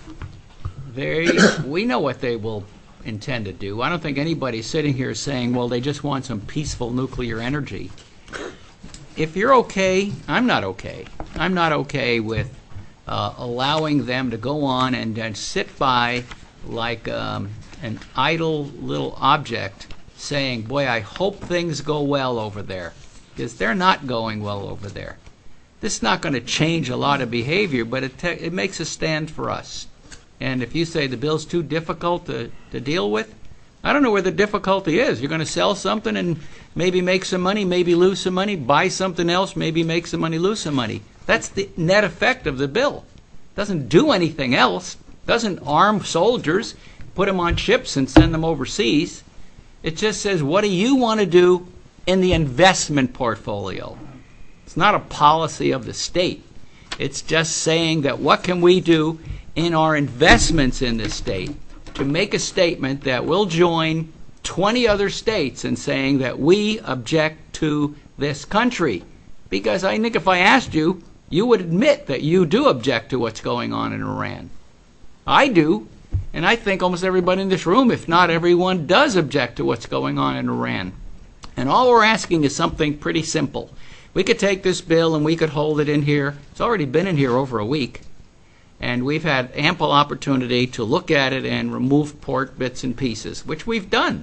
Speaker 3: We know what they will intend to do. I don't think anybody's sitting here saying, well, they just want some peaceful nuclear energy. If you're okay, I'm not okay. I'm not okay with allowing them to go on and sit by like an idle little object saying, boy, I hope things go well over there, because they're not going well over there. This is not going to change a lot of behavior, but it makes a stand for us. And if you say the bill's too difficult to deal with, I don't know where the difficulty is. You're going to sell something and maybe make some money, maybe lose some money, buy something else, maybe make some money, lose some money. That's the net effect of the bill. It doesn't do anything else. It doesn't arm soldiers, put them on ships and send them overseas. It just says, what do you want to do in the investment portfolio? It's not a policy of the state. It's just saying that what can we do in our investments in this state to make a statement that we'll join 20 other states in saying that we object to this country. Because I think if I asked you, you would admit that you do object to what's going on in Iran. I do. And I think almost everybody in this room, if not everyone, does object to what's going on in Iran. And all we're asking is something pretty simple. We could take this bill and we could hold it in here. It's already been in here over a week. And we've had ample opportunity to look at it and remove pork bits and pieces, which we've done.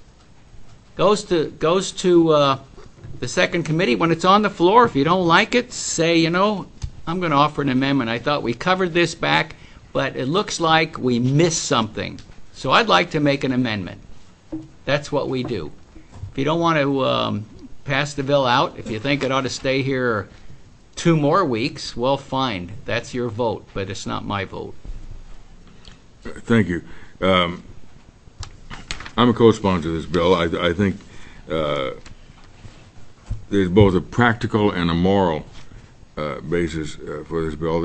Speaker 3: Goes to the second committee. When it's on the floor, if you don't like it, say, you know, I'm going to offer an amendment. I thought we covered this back, but it looks like we missed something. So I'd like to make an amendment. That's what we do. If you don't want to pass the bill out, if you think it ought to stay here 2 more weeks, well, fine. That's your vote, but it's not my vote.
Speaker 1: Thank you. I'm a co-sponsor of this bill. I think there's both a practical and a moral basis for this bill.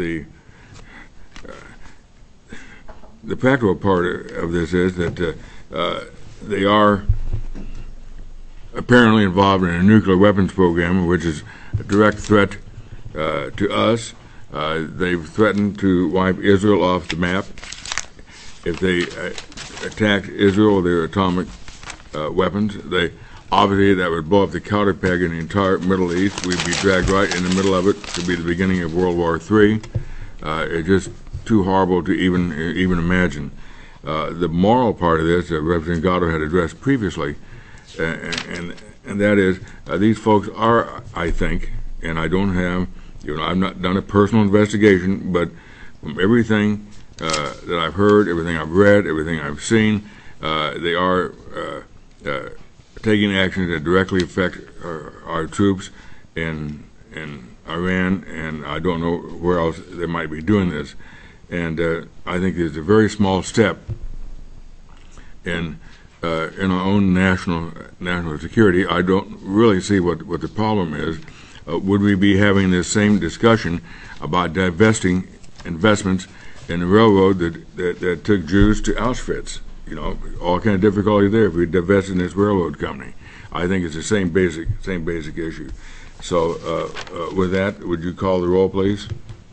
Speaker 1: The practical part of this is that they are apparently involved in a nuclear weapons program, which is a direct threat to us. They've threatened to wipe Israel off the map if they attacked Israel with their atomic weapons. Obviously, that would blow up the counter peg in the entire Middle East. We'd be dragged right in the middle of it. It could be the beginning of World War III. It's just too horrible to even imagine. The moral part of this, Representative Gatto had addressed previously, and that is these folks are, I think, and I don't have, I've not done a personal investigation, but from everything that I've heard, everything I've read, everything I've seen, they are taking actions that directly affect our troops in Iran, and I don't know where else they might be doing this. And I think there's a very small step in our own national security. I don't really see what the problem is. Would we be having this same discussion about divesting investments in the railroad that took Jews to Auschwitz? All kind of difficulty there if we divested in this railroad company. I think it's the same basic issue. So with that, would you call the roll, please?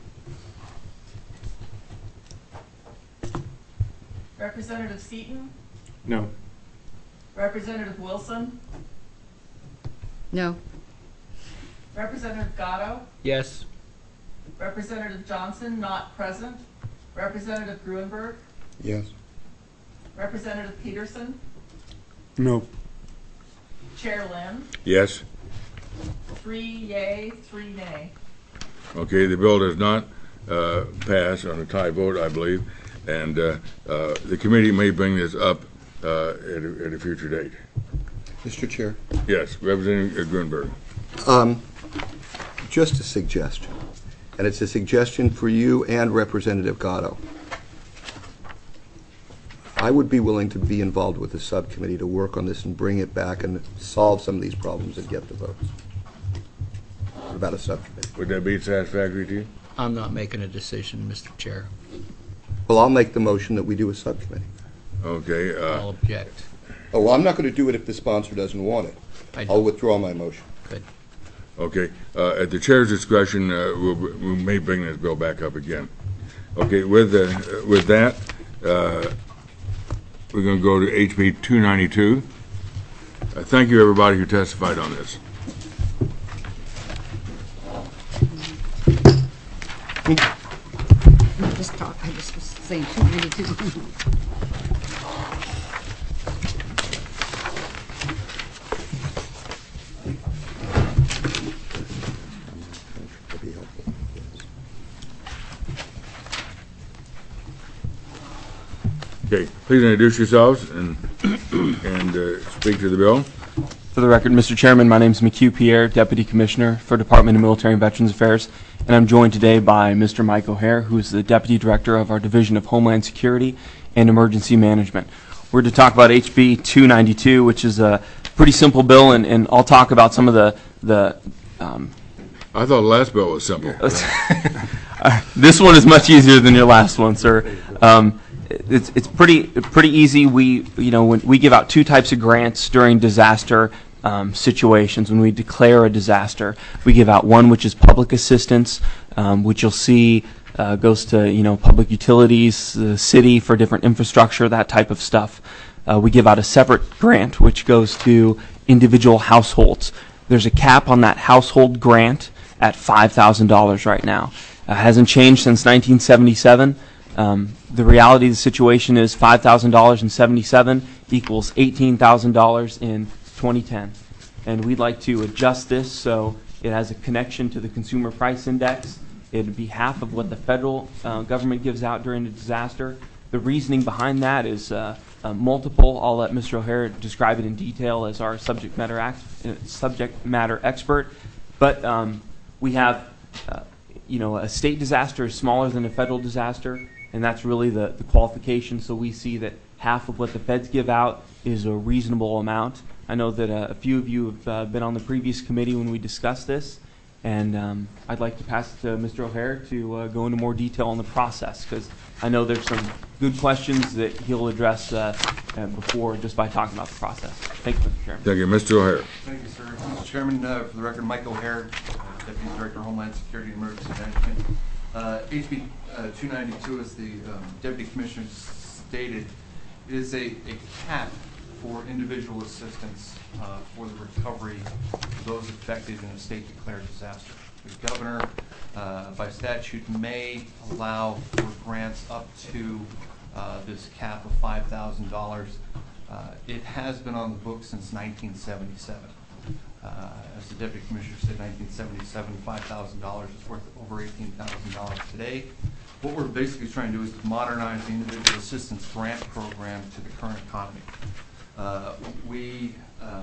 Speaker 11: Representative Seaton?
Speaker 4: No.
Speaker 11: Representative Wilson?
Speaker 2: No.
Speaker 11: Representative Gatto?
Speaker 3: Yes.
Speaker 11: Representative Johnson, not present. Representative Gruenberg?
Speaker 6: Yes.
Speaker 11: Representative Peterson?
Speaker 7: No.
Speaker 11: Chair Lynn?
Speaker 1: Yes.
Speaker 11: 3 yea, 3 nay.
Speaker 1: Okay, the bill does not pass on a tie vote, I believe, and the committee may bring this up at a future date.
Speaker 6: Mr. Chair?
Speaker 1: Yes, Representative Gruenberg.
Speaker 6: Just a suggestion, and it's a suggestion for you and Representative Gatto. I would be willing to be involved with the subcommittee to work on this and bring it back and solve some of these problems and get the votes. What about a subcommittee?
Speaker 1: Would that be satisfactory to you?
Speaker 3: I'm not making a decision, Mr. Chair.
Speaker 6: Well, I'll make the motion that we do a subcommittee.
Speaker 1: Okay,
Speaker 3: I'll object.
Speaker 6: Oh, well, I'm not going to do it if the sponsor doesn't want it.
Speaker 3: I
Speaker 6: I'll
Speaker 3: don't.
Speaker 6: withdraw my motion.
Speaker 3: Good.
Speaker 1: okay. At the chair's discretion, we may bring this bill back up again. Okay, with that, we're going to go to HB 292. Thank you, everybody who testified on this.
Speaker 2: I just was saying 292.
Speaker 6: That'd be helpful.
Speaker 1: Okay, please introduce yourselves and speak to the bill.
Speaker 12: For the record, Mr. Chairman, my name is McHugh Pierre, Deputy Commissioner for Department of Military and Veterans Affairs, and I'm joined today by Mr. Mike O'Hare, who is the Deputy Director of our Division of Homeland Security and Emergency Management. We're to talk about HB 292, which is a pretty simple bill, and I'll talk about some of the
Speaker 1: I thought the last bill was simple.
Speaker 12: This one is much easier than your last one, sir. It's pretty easy. When we give out two types of grants during disaster situations. When we declare a disaster, we give out one which is public assistance, which you'll see goes to public utilities, the city for different infrastructure, that type of stuff. We give out a separate grant which goes to individual households. There's a cap on that household grant at $5,000 right now. Hasn't changed since 1977. The reality of the situation is $5,000 in 77 equals $18,000 in 2010. And we'd like to adjust this so it has a connection to the Consumer Price Index. It'd be half of what the federal government gives out during a disaster. The reasoning behind that is multiple. I'll let Mr. O'Hare describe it in detail as our subject matter expert. But we have, a state disaster is smaller than a federal disaster, and that's really the qualification. So we see that half of what the feds give out is a reasonable amount. I know that a few of you have been on the previous committee when we discussed this, and I'd like to pass it to Mr. O'Hare to go into more detail on the process, because I know there's some good questions that he'll address before just by talking about the process. Thank you, Mr. Chairman.
Speaker 1: Thank you, Mr. O'Hare.
Speaker 13: Thank you, sir. Mr. Chairman, for the record, Mike O'Hare, Deputy Director of Homeland Security and Emergency Management. HB 292, as the Deputy Commissioner stated, is a cap for individual assistance for the recovery of those affected in a state-declared disaster. The governor, by statute, may allow for grants up to this cap of $5,000. It has been on the books since 1977. As the Deputy Commissioner said, 1977, $5,000 is worth over $18,000 today. What we're basically trying to do is to modernize the individual assistance grant program to the current economy. We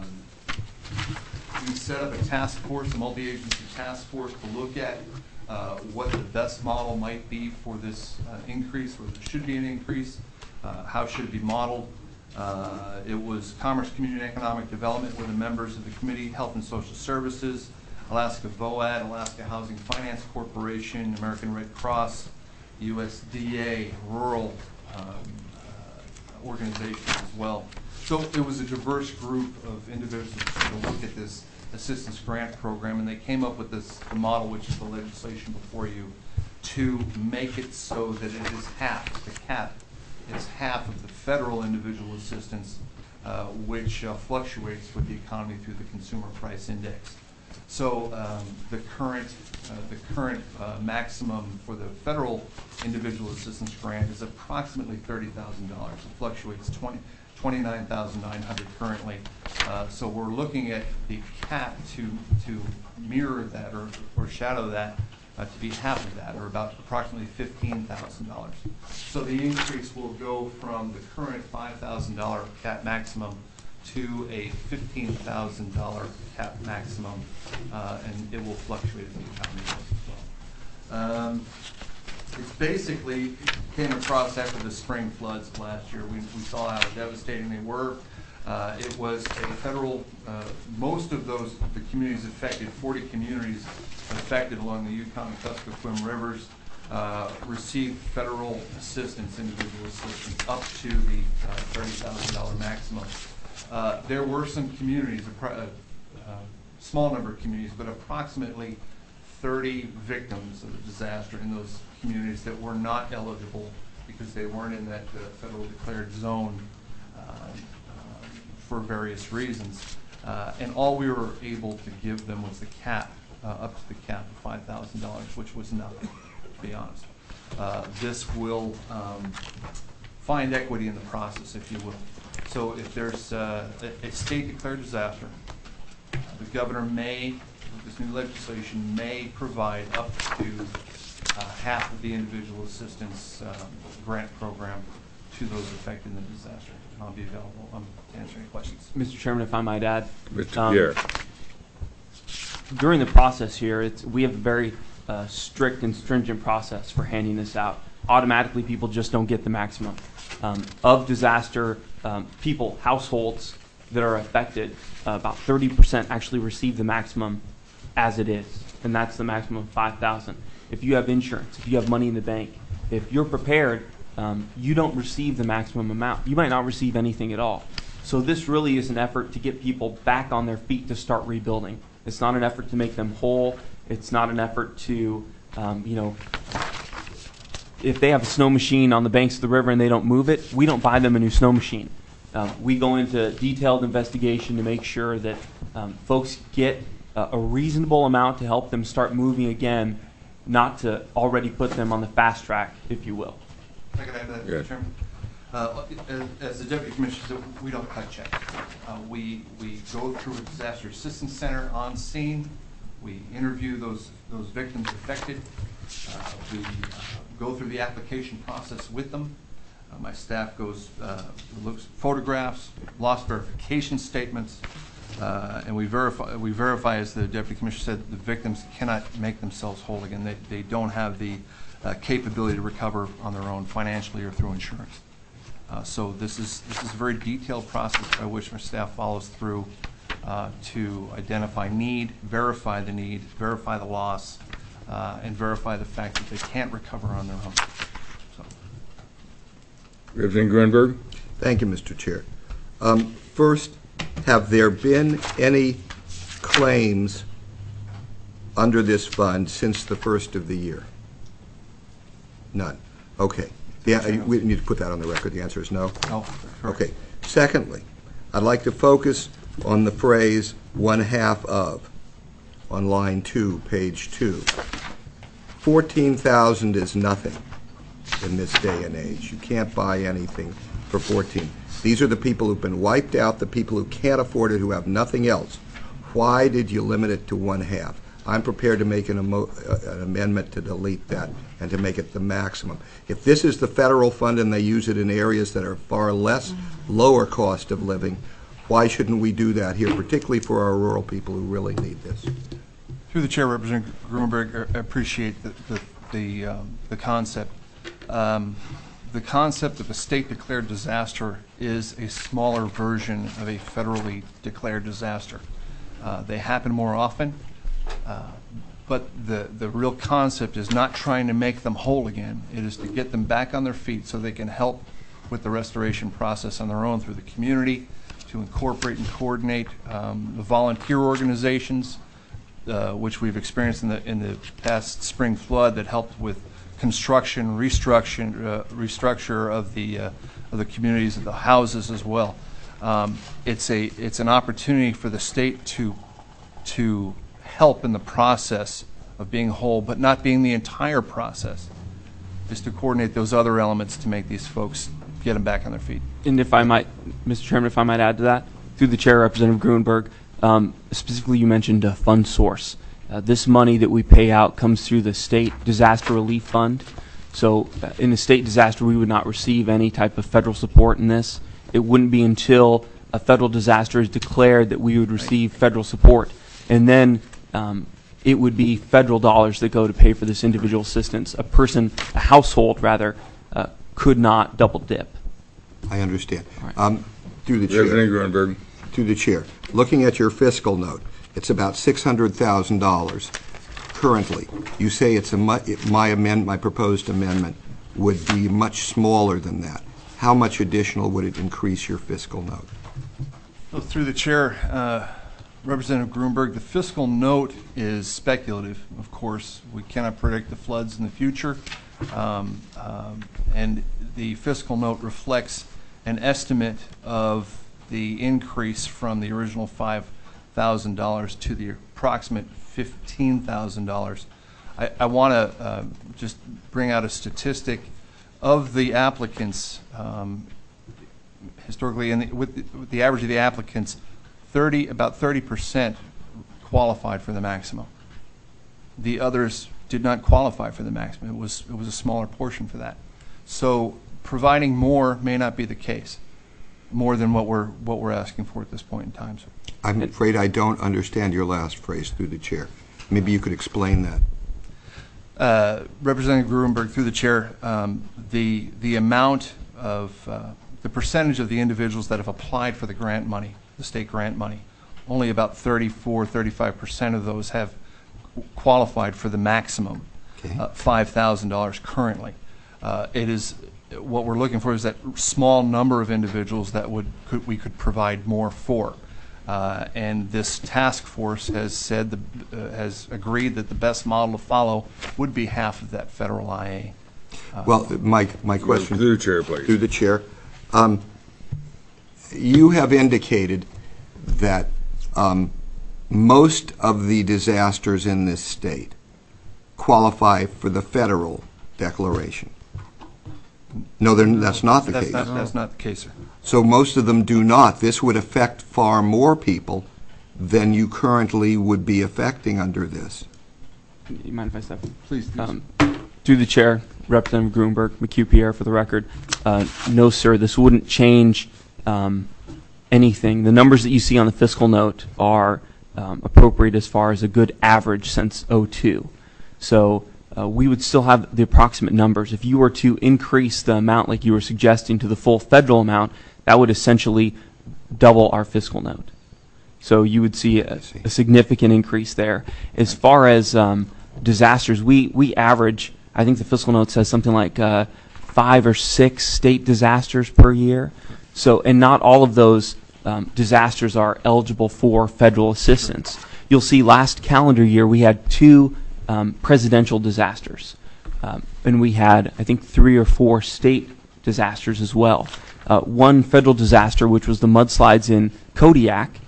Speaker 13: set up a task force, a multi-agency task force, to look at what the best model might be for this increase, whether there should be an increase, how should it be modeled. It was Commerce, Community, and Economic Development with the members of the committee, Health and Social Services, Alaska VOAD, Alaska Housing Finance Corporation, American Red Cross, USDA, rural organizations as well. So it was a diverse group of individuals to look at this assistance grant program, and they came up with the model, which is the legislation before you, to make it so that it is half, the cap is half of the federal individual assistance, which fluctuates with the economy through the Consumer Price Index. So the current maximum for the federal individual assistance grant is approximately $30,000. It fluctuates $29,900 currently. So we're looking at the cap to mirror that or shadow that, to be half of that, or about approximately $15,000. So the increase will go from the current $5,000 cap maximum to a $15,000 cap maximum, and it will fluctuate as the economy goes as well. It's basically came across after the spring floods last year. We saw how devastating they were. It was a federal, most of those, the communities affected, 40 communities affected along the Yukon and Kuskokwim rivers, received federal assistance, individual assistance, up to the $30,000 maximum. There were some communities, a small number of communities, but approximately 30 victims of the disaster in those communities that were not eligible because they weren't in that federal declared zone for various reasons. And all we were able to give them was the cap, up to the cap of $5,000, which was nothing, to be honest. This will find equity in the process, if you will. So if there's a state declared disaster, the governor may, with this new legislation, may provide up to half of the individual assistance grant program to those affected in the disaster. And I'll be available to answer any questions.
Speaker 12: Mr. Chairman, if I might add.
Speaker 1: Mr. Pierre.
Speaker 12: During the process here, we have a very strict and stringent process for handing this out. Automatically, people just don't get the maximum. Of disaster people, households that are affected, about 30% actually receive the maximum as it is, and that's the maximum of $5,000. If you have insurance, if you have money in the bank, if you're prepared, you don't receive the maximum amount. You might not receive anything at all. So this really is an effort to get people back on their feet to start rebuilding. It's not an effort to make them whole. It's not an effort to, if they have a snow machine on the banks of the river and they don't move it, we don't buy them a new snow machine. We go into detailed investigation to make sure that folks get a reasonable amount to help them start moving again, not to already put them on the fast track, if you will.
Speaker 13: If I could add to that, Mr. Chairman. As the Deputy Commissioner said, we don't cut checks. We go through a disaster assistance center on scene. We interview those victims affected. We go through the application process with them. My staff looks at photographs, loss verification statements, and we verify, as the Deputy Commissioner said, the victims cannot make themselves whole again. They don't have the capability to recover on their own financially or through insurance. So this is a very detailed process by which our staff follows through to identify need, verify the loss, and verify the fact that they can't recover on their own. So.
Speaker 1: Representative Grunberg.
Speaker 6: Thank you, Mr. Chair. First, have there been any claims under this fund since the first of the year? None. Okay. We need to put that on the record. The answer is no?
Speaker 13: No.
Speaker 6: Okay. Secondly, I'd like to focus on the phrase "one half of" on line 2, page 2. 14,000 is nothing in this day and age. You can't buy anything for 14. These are the people who've been wiped out, the people who can't afford it, who have nothing else. Why did you limit it to one half? I'm prepared to make an amendment to delete that and to make it the maximum. If this is the federal fund and they use it in areas that are far less, lower cost of living, why shouldn't we do that here, particularly for our rural people who really need this?
Speaker 13: Through the chair, Representative Gruenberg, I appreciate the concept. The concept of a state-declared disaster is a smaller version of a federally declared disaster. They happen more often, but the real concept is not trying to make them whole again. It is to get them back on their feet so they can help with the restoration process on their own through the community, to incorporate and coordinate the volunteer organizations, which we've experienced in the past spring flood that helped with construction, restructure of the communities, of the houses as well. It's an opportunity for the state to help in the process of being whole, but not being the entire process. Is to coordinate those other elements to make these folks get them back on their feet.
Speaker 12: And if I might, Mr. Chairman, if I might add to that, through the chair, Representative Gruenberg, specifically you mentioned a fund source. This money that we pay out comes through the State Disaster Relief Fund. So in a state disaster, we would not receive any type of federal support in this. It wouldn't be until a federal disaster is declared that we would receive federal support. And then it would be federal dollars that go to pay for this individual assistance. A household rather, could not double dip.
Speaker 6: I understand. Right. Through the chair.
Speaker 1: Representative Grunberg.
Speaker 6: To the chair. Looking at your fiscal note, it's about $600,000 currently. You say it's my proposed amendment would be much smaller than that. How much additional would it increase your fiscal note?
Speaker 13: Well, through the chair, Representative Grunberg, the fiscal note is speculative, of course. We cannot predict the floods in the future. And the fiscal note reflects an estimate of the increase from the original $5,000 to the approximate $15,000. I want to just bring out a statistic of the applicants. Historically, with the average of the applicants, about 30% qualified for the maximum. The others did not qualify for the maximum. It was a smaller portion for that. So providing more may not be the case, more than what we're asking for at this point in time.
Speaker 6: I'm afraid I don't understand your last phrase, through the chair. Maybe you could explain that.
Speaker 13: Representative Grunberg, through the chair, the amount of the percentage of the individuals that have applied for the grant money, the state grant money, only about 35% of those have qualified for the maximum, $5,000 currently. What we're looking for is that small number of individuals that we could provide more for. And this task force has agreed that the best model to follow would be half of that federal IA.
Speaker 6: Well, my question
Speaker 1: through the chair, please.
Speaker 6: Through the chair. You have indicated that most of the disasters in this state qualify for the federal declaration. No, that's not the case.
Speaker 13: That's not the case, sir.
Speaker 6: So most of them do not. This would affect far more people than you currently would be affecting under this.
Speaker 12: You mind if I step in?
Speaker 13: Please.
Speaker 12: Through the chair, Representative Grunberg, McHugh-Pierre for the record. No, sir, this wouldn't change anything. The numbers that you see on the fiscal note are appropriate as far as a good average since '02. So we would still have the approximate numbers. If you were to increase the amount like you were suggesting to the full federal amount, that would essentially double our fiscal note. So you would see a significant increase there. As far as disasters, we average, I think the fiscal note says something like 5 or 6 state disasters per year. So, and not all of those disasters are eligible for federal assistance. You'll see last calendar year we had 2 presidential disasters. And we had, I think, 3 or 4 state disasters as well. One federal disaster, which was the mudslides in Kodiak,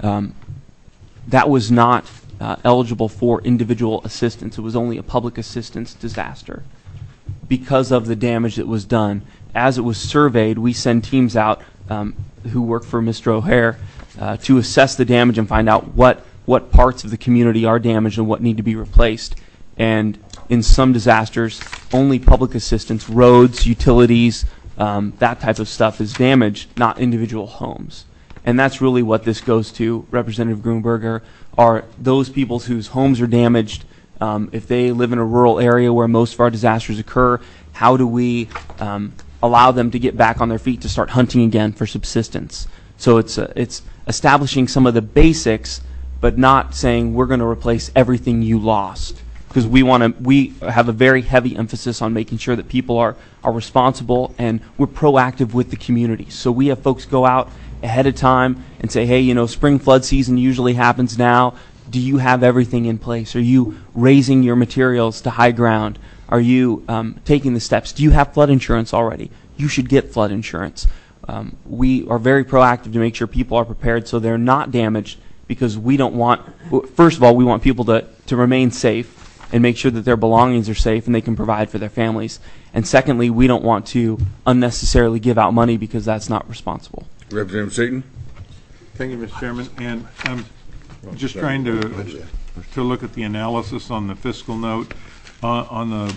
Speaker 12: that was not eligible for individual assistance. It was only a public assistance disaster because of the damage that was done. As it was surveyed, we send teams out who work for Mr. O'Hare to assess the damage and find out what parts of the community are damaged and what need to be replaced. And in some disasters, only public assistance, roads, utilities, that type of stuff is damaged, not individual homes. And that's really what this goes to, Representative Grunberger, are those people whose homes are damaged. If they live in a rural area where most of our disasters occur, how do we allow them to get back on their feet to start hunting again for subsistence? So it's establishing some of the basics, but not saying we're going to replace everything you lost. Because we have a very heavy emphasis on making sure that people are responsible and we're proactive with the community. So we have folks go out ahead of time and say, hey, spring flood season usually happens now. Do you have everything in place? Are you raising your materials to high ground? Are you taking the steps? Do you have flood insurance already? You should get flood insurance. We are very proactive to make sure people are prepared so they're not damaged, because we don't want, first of all, we want people to remain safe and make sure that their belongings are safe and they can provide for their families. And secondly, we don't want to unnecessarily give out money because that's not responsible.
Speaker 1: Representative Seaton.
Speaker 4: Thank you, Mr. Chairman. And I'm just trying to look at the analysis on the fiscal note. On the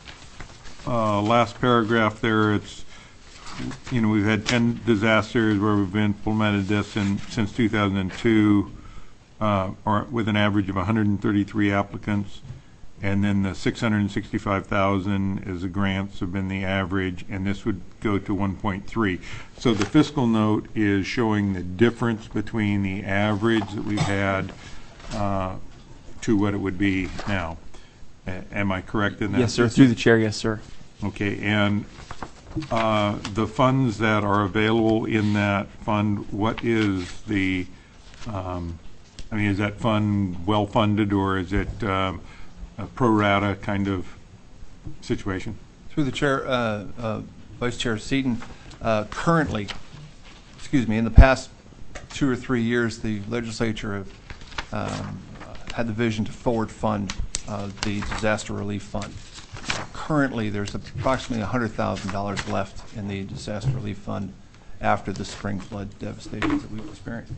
Speaker 4: last paragraph there, it's, we've had 10 disasters where we've implemented this since 2002, or with an average of 133 applicants. and then the 665,000 is the grants have been the average, and this would go to 1.3. So the fiscal note is showing the difference between the average that we've had to what it would be now. Am I correct in that?
Speaker 12: Yes, sir. Through the chair, yes, sir.
Speaker 4: Okay, and the funds that are available in that fund, what is the, I mean, is that fund well-funded, or is it a pro rata kind of situation?
Speaker 13: Through the chair, Vice Chair Seaton, currently, in the past 2 or 3 years, the legislature had the vision to forward fund the disaster relief fund. Currently, there's approximately $100,000 left in the disaster relief fund after the spring flood devastations that we've experienced.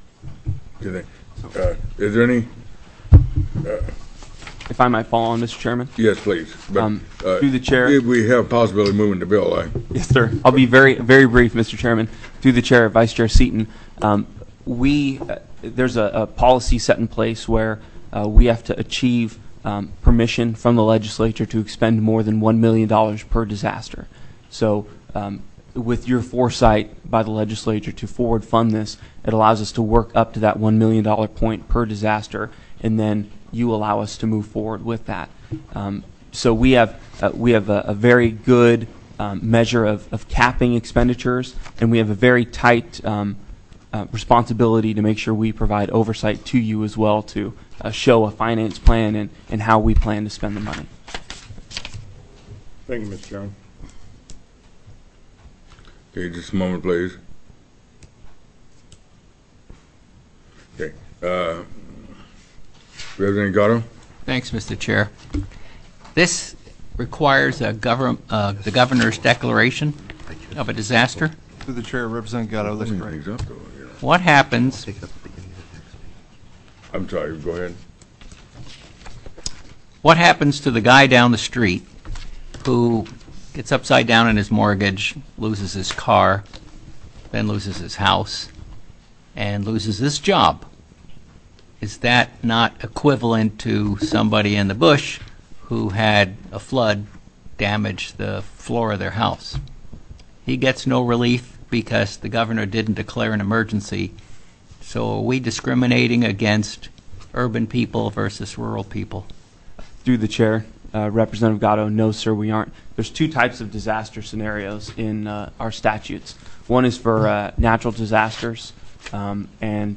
Speaker 1: Is there any?
Speaker 12: If I might follow on, Mr. Chairman?
Speaker 1: Yes, please. But,
Speaker 12: through the chair.
Speaker 1: We have possibility of moving the bill.
Speaker 12: Yes, sir. I'll be very, very brief, Mr. Chairman. Through the chair, Vice Chair Seaton, there's a policy set in place where we have to achieve permission from the legislature to expend more than $1 million per disaster. So with your foresight by the legislature to forward fund this, it allows us to work up to that $1 million point per disaster, and then you allow us to move forward with that. So we have a very good measure of capping expenditures, and we have a very tight responsibility to make sure we provide oversight to you as well to show a finance plan and how we plan to spend the money.
Speaker 4: Thank you, Mr. Chairman.
Speaker 1: Okay, just a moment, please. Okay. Representative Gatto?
Speaker 3: Thanks, Mr. Chair. This requires the governor's declaration of a disaster.
Speaker 13: Through the chair, Representative Gatto, that's correct.
Speaker 3: What happens?
Speaker 1: I'm sorry, go ahead.
Speaker 3: What happens to the guy down the street who gets upside down in his mortgage, loses his car, then loses his house, and loses his job? Is that not equivalent to somebody in the bush who had a flood damage the floor of their house? He gets no relief because the governor didn't declare an emergency. So are we discriminating against urban people versus rural people?
Speaker 12: Through the chair, Representative Gatto, no, sir, we aren't. There's two types of disaster scenarios in our statutes. One is for natural disasters and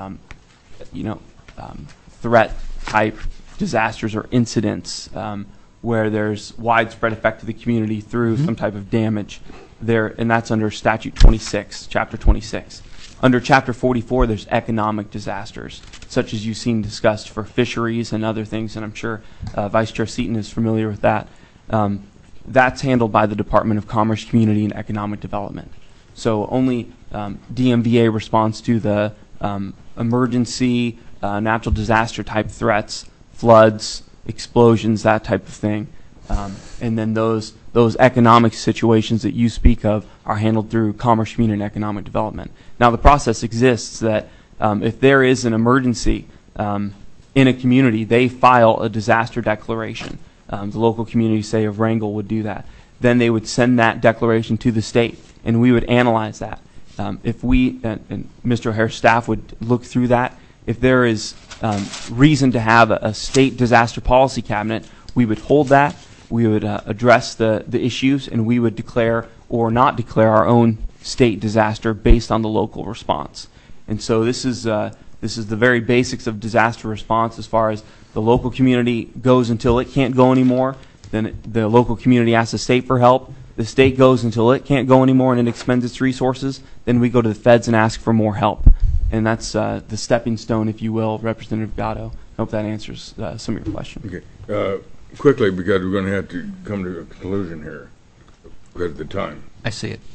Speaker 12: threat type disasters or incidents where there's widespread effect to the community through some type of damage there, and that's under statute 26, chapter 26. Under chapter 44, there's economic disasters, such as you've seen discussed for fisheries and other things, and I'm sure Vice Chair Seaton is familiar with that. That's handled by the Department of Commerce, Community, and Economic Development. So only DMVA responds to the emergency, natural disaster type threats, floods, explosions, that type of thing. And then those economic situations that you speak of are handled through Commerce, Community, and Economic Development. Now, the process exists that if there is an emergency in a community, they file a disaster declaration. The local community, say, of Wrangell would do that. Then they would send that declaration to the state, and we would analyze that. If we, and Mr. O'Hare's staff would look through that, if there is reason to have a state disaster policy cabinet, we would hold that. We would address the issues, and we would declare or not declare our own state disaster based on the local response. And so this is the very basics of disaster response as far as the local community goes until it can't go anymore. Then the local community asks the state for help. The state goes until it can't go anymore and it expends its resources. Then we go to the feds and ask for more help. And that's the stepping stone, if you will, Representative Gatto. I hope that answers some of your questions.
Speaker 1: Okay. Quickly, because we're going to have to come to a conclusion here because of the time.
Speaker 3: I see it.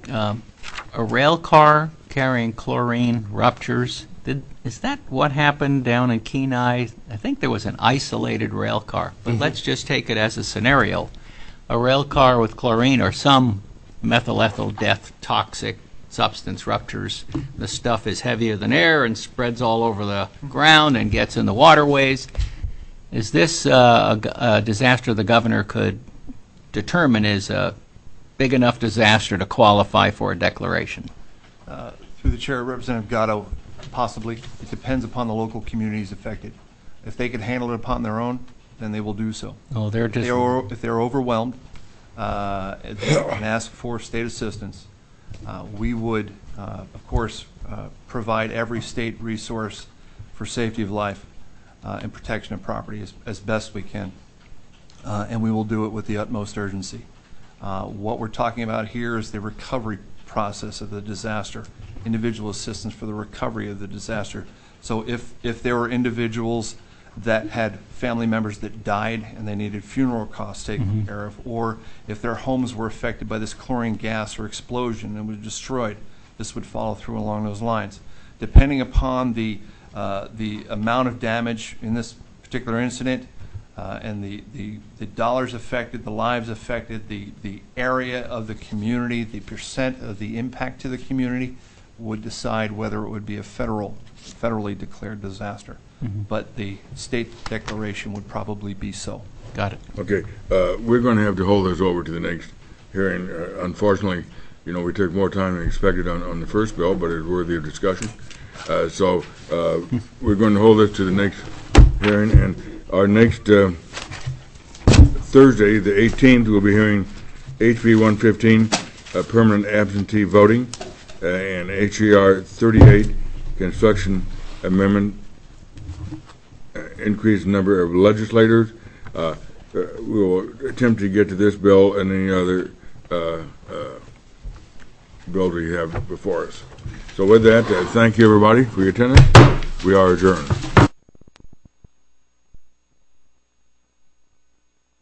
Speaker 3: A rail car carrying chlorine ruptures. Is that what happened down in Kenai? I think there was an isolated rail car, but let's just take it as a scenario. A rail car with chlorine or some methylethyl death toxic substance ruptures. The stuff is heavier than air and spreads all over the ground and gets in the waterways. Is this a disaster the governor could determine is a big enough disaster to qualify for a declaration?
Speaker 13: Through the chair, Representative Gatto, possibly. It depends upon the local communities affected. If they could handle it upon their own, then they will do so.
Speaker 3: Oh, they're just...
Speaker 13: If they're overwhelmed and ask for state assistance, we would, of course, provide every state resource for safety of life and protection of property as best we can. And we will do it with the utmost urgency. What we're talking about here is the recovery process of the disaster, individual assistance for the recovery of the disaster. So if there were individuals that had family members that died and they needed funeral costs taken care of, or if their homes were affected by this chlorine gas or explosion and were destroyed, this would follow through along those lines. Depending upon the amount of damage in this particular incident and the dollars affected, the lives affected, the area of the community, the percent of the impact to the community would decide whether it would be a federally declared disaster. But the state declaration would probably be so.
Speaker 3: Got it.
Speaker 1: Okay, we're going to have to hold this over to the next hearing. Unfortunately, you know, we took more time than expected on the first bill, but it's worthy of discussion. So we're going to hold this to the next hearing, and our next Thursday, the 18th, we'll be hearing HB 115, permanent absentee voting, and HER 38, construction amendment, increased number of legislators. We will attempt to get to this bill and any other bills we have before us. So with that, thank you everybody for your attendance. We are adjourned.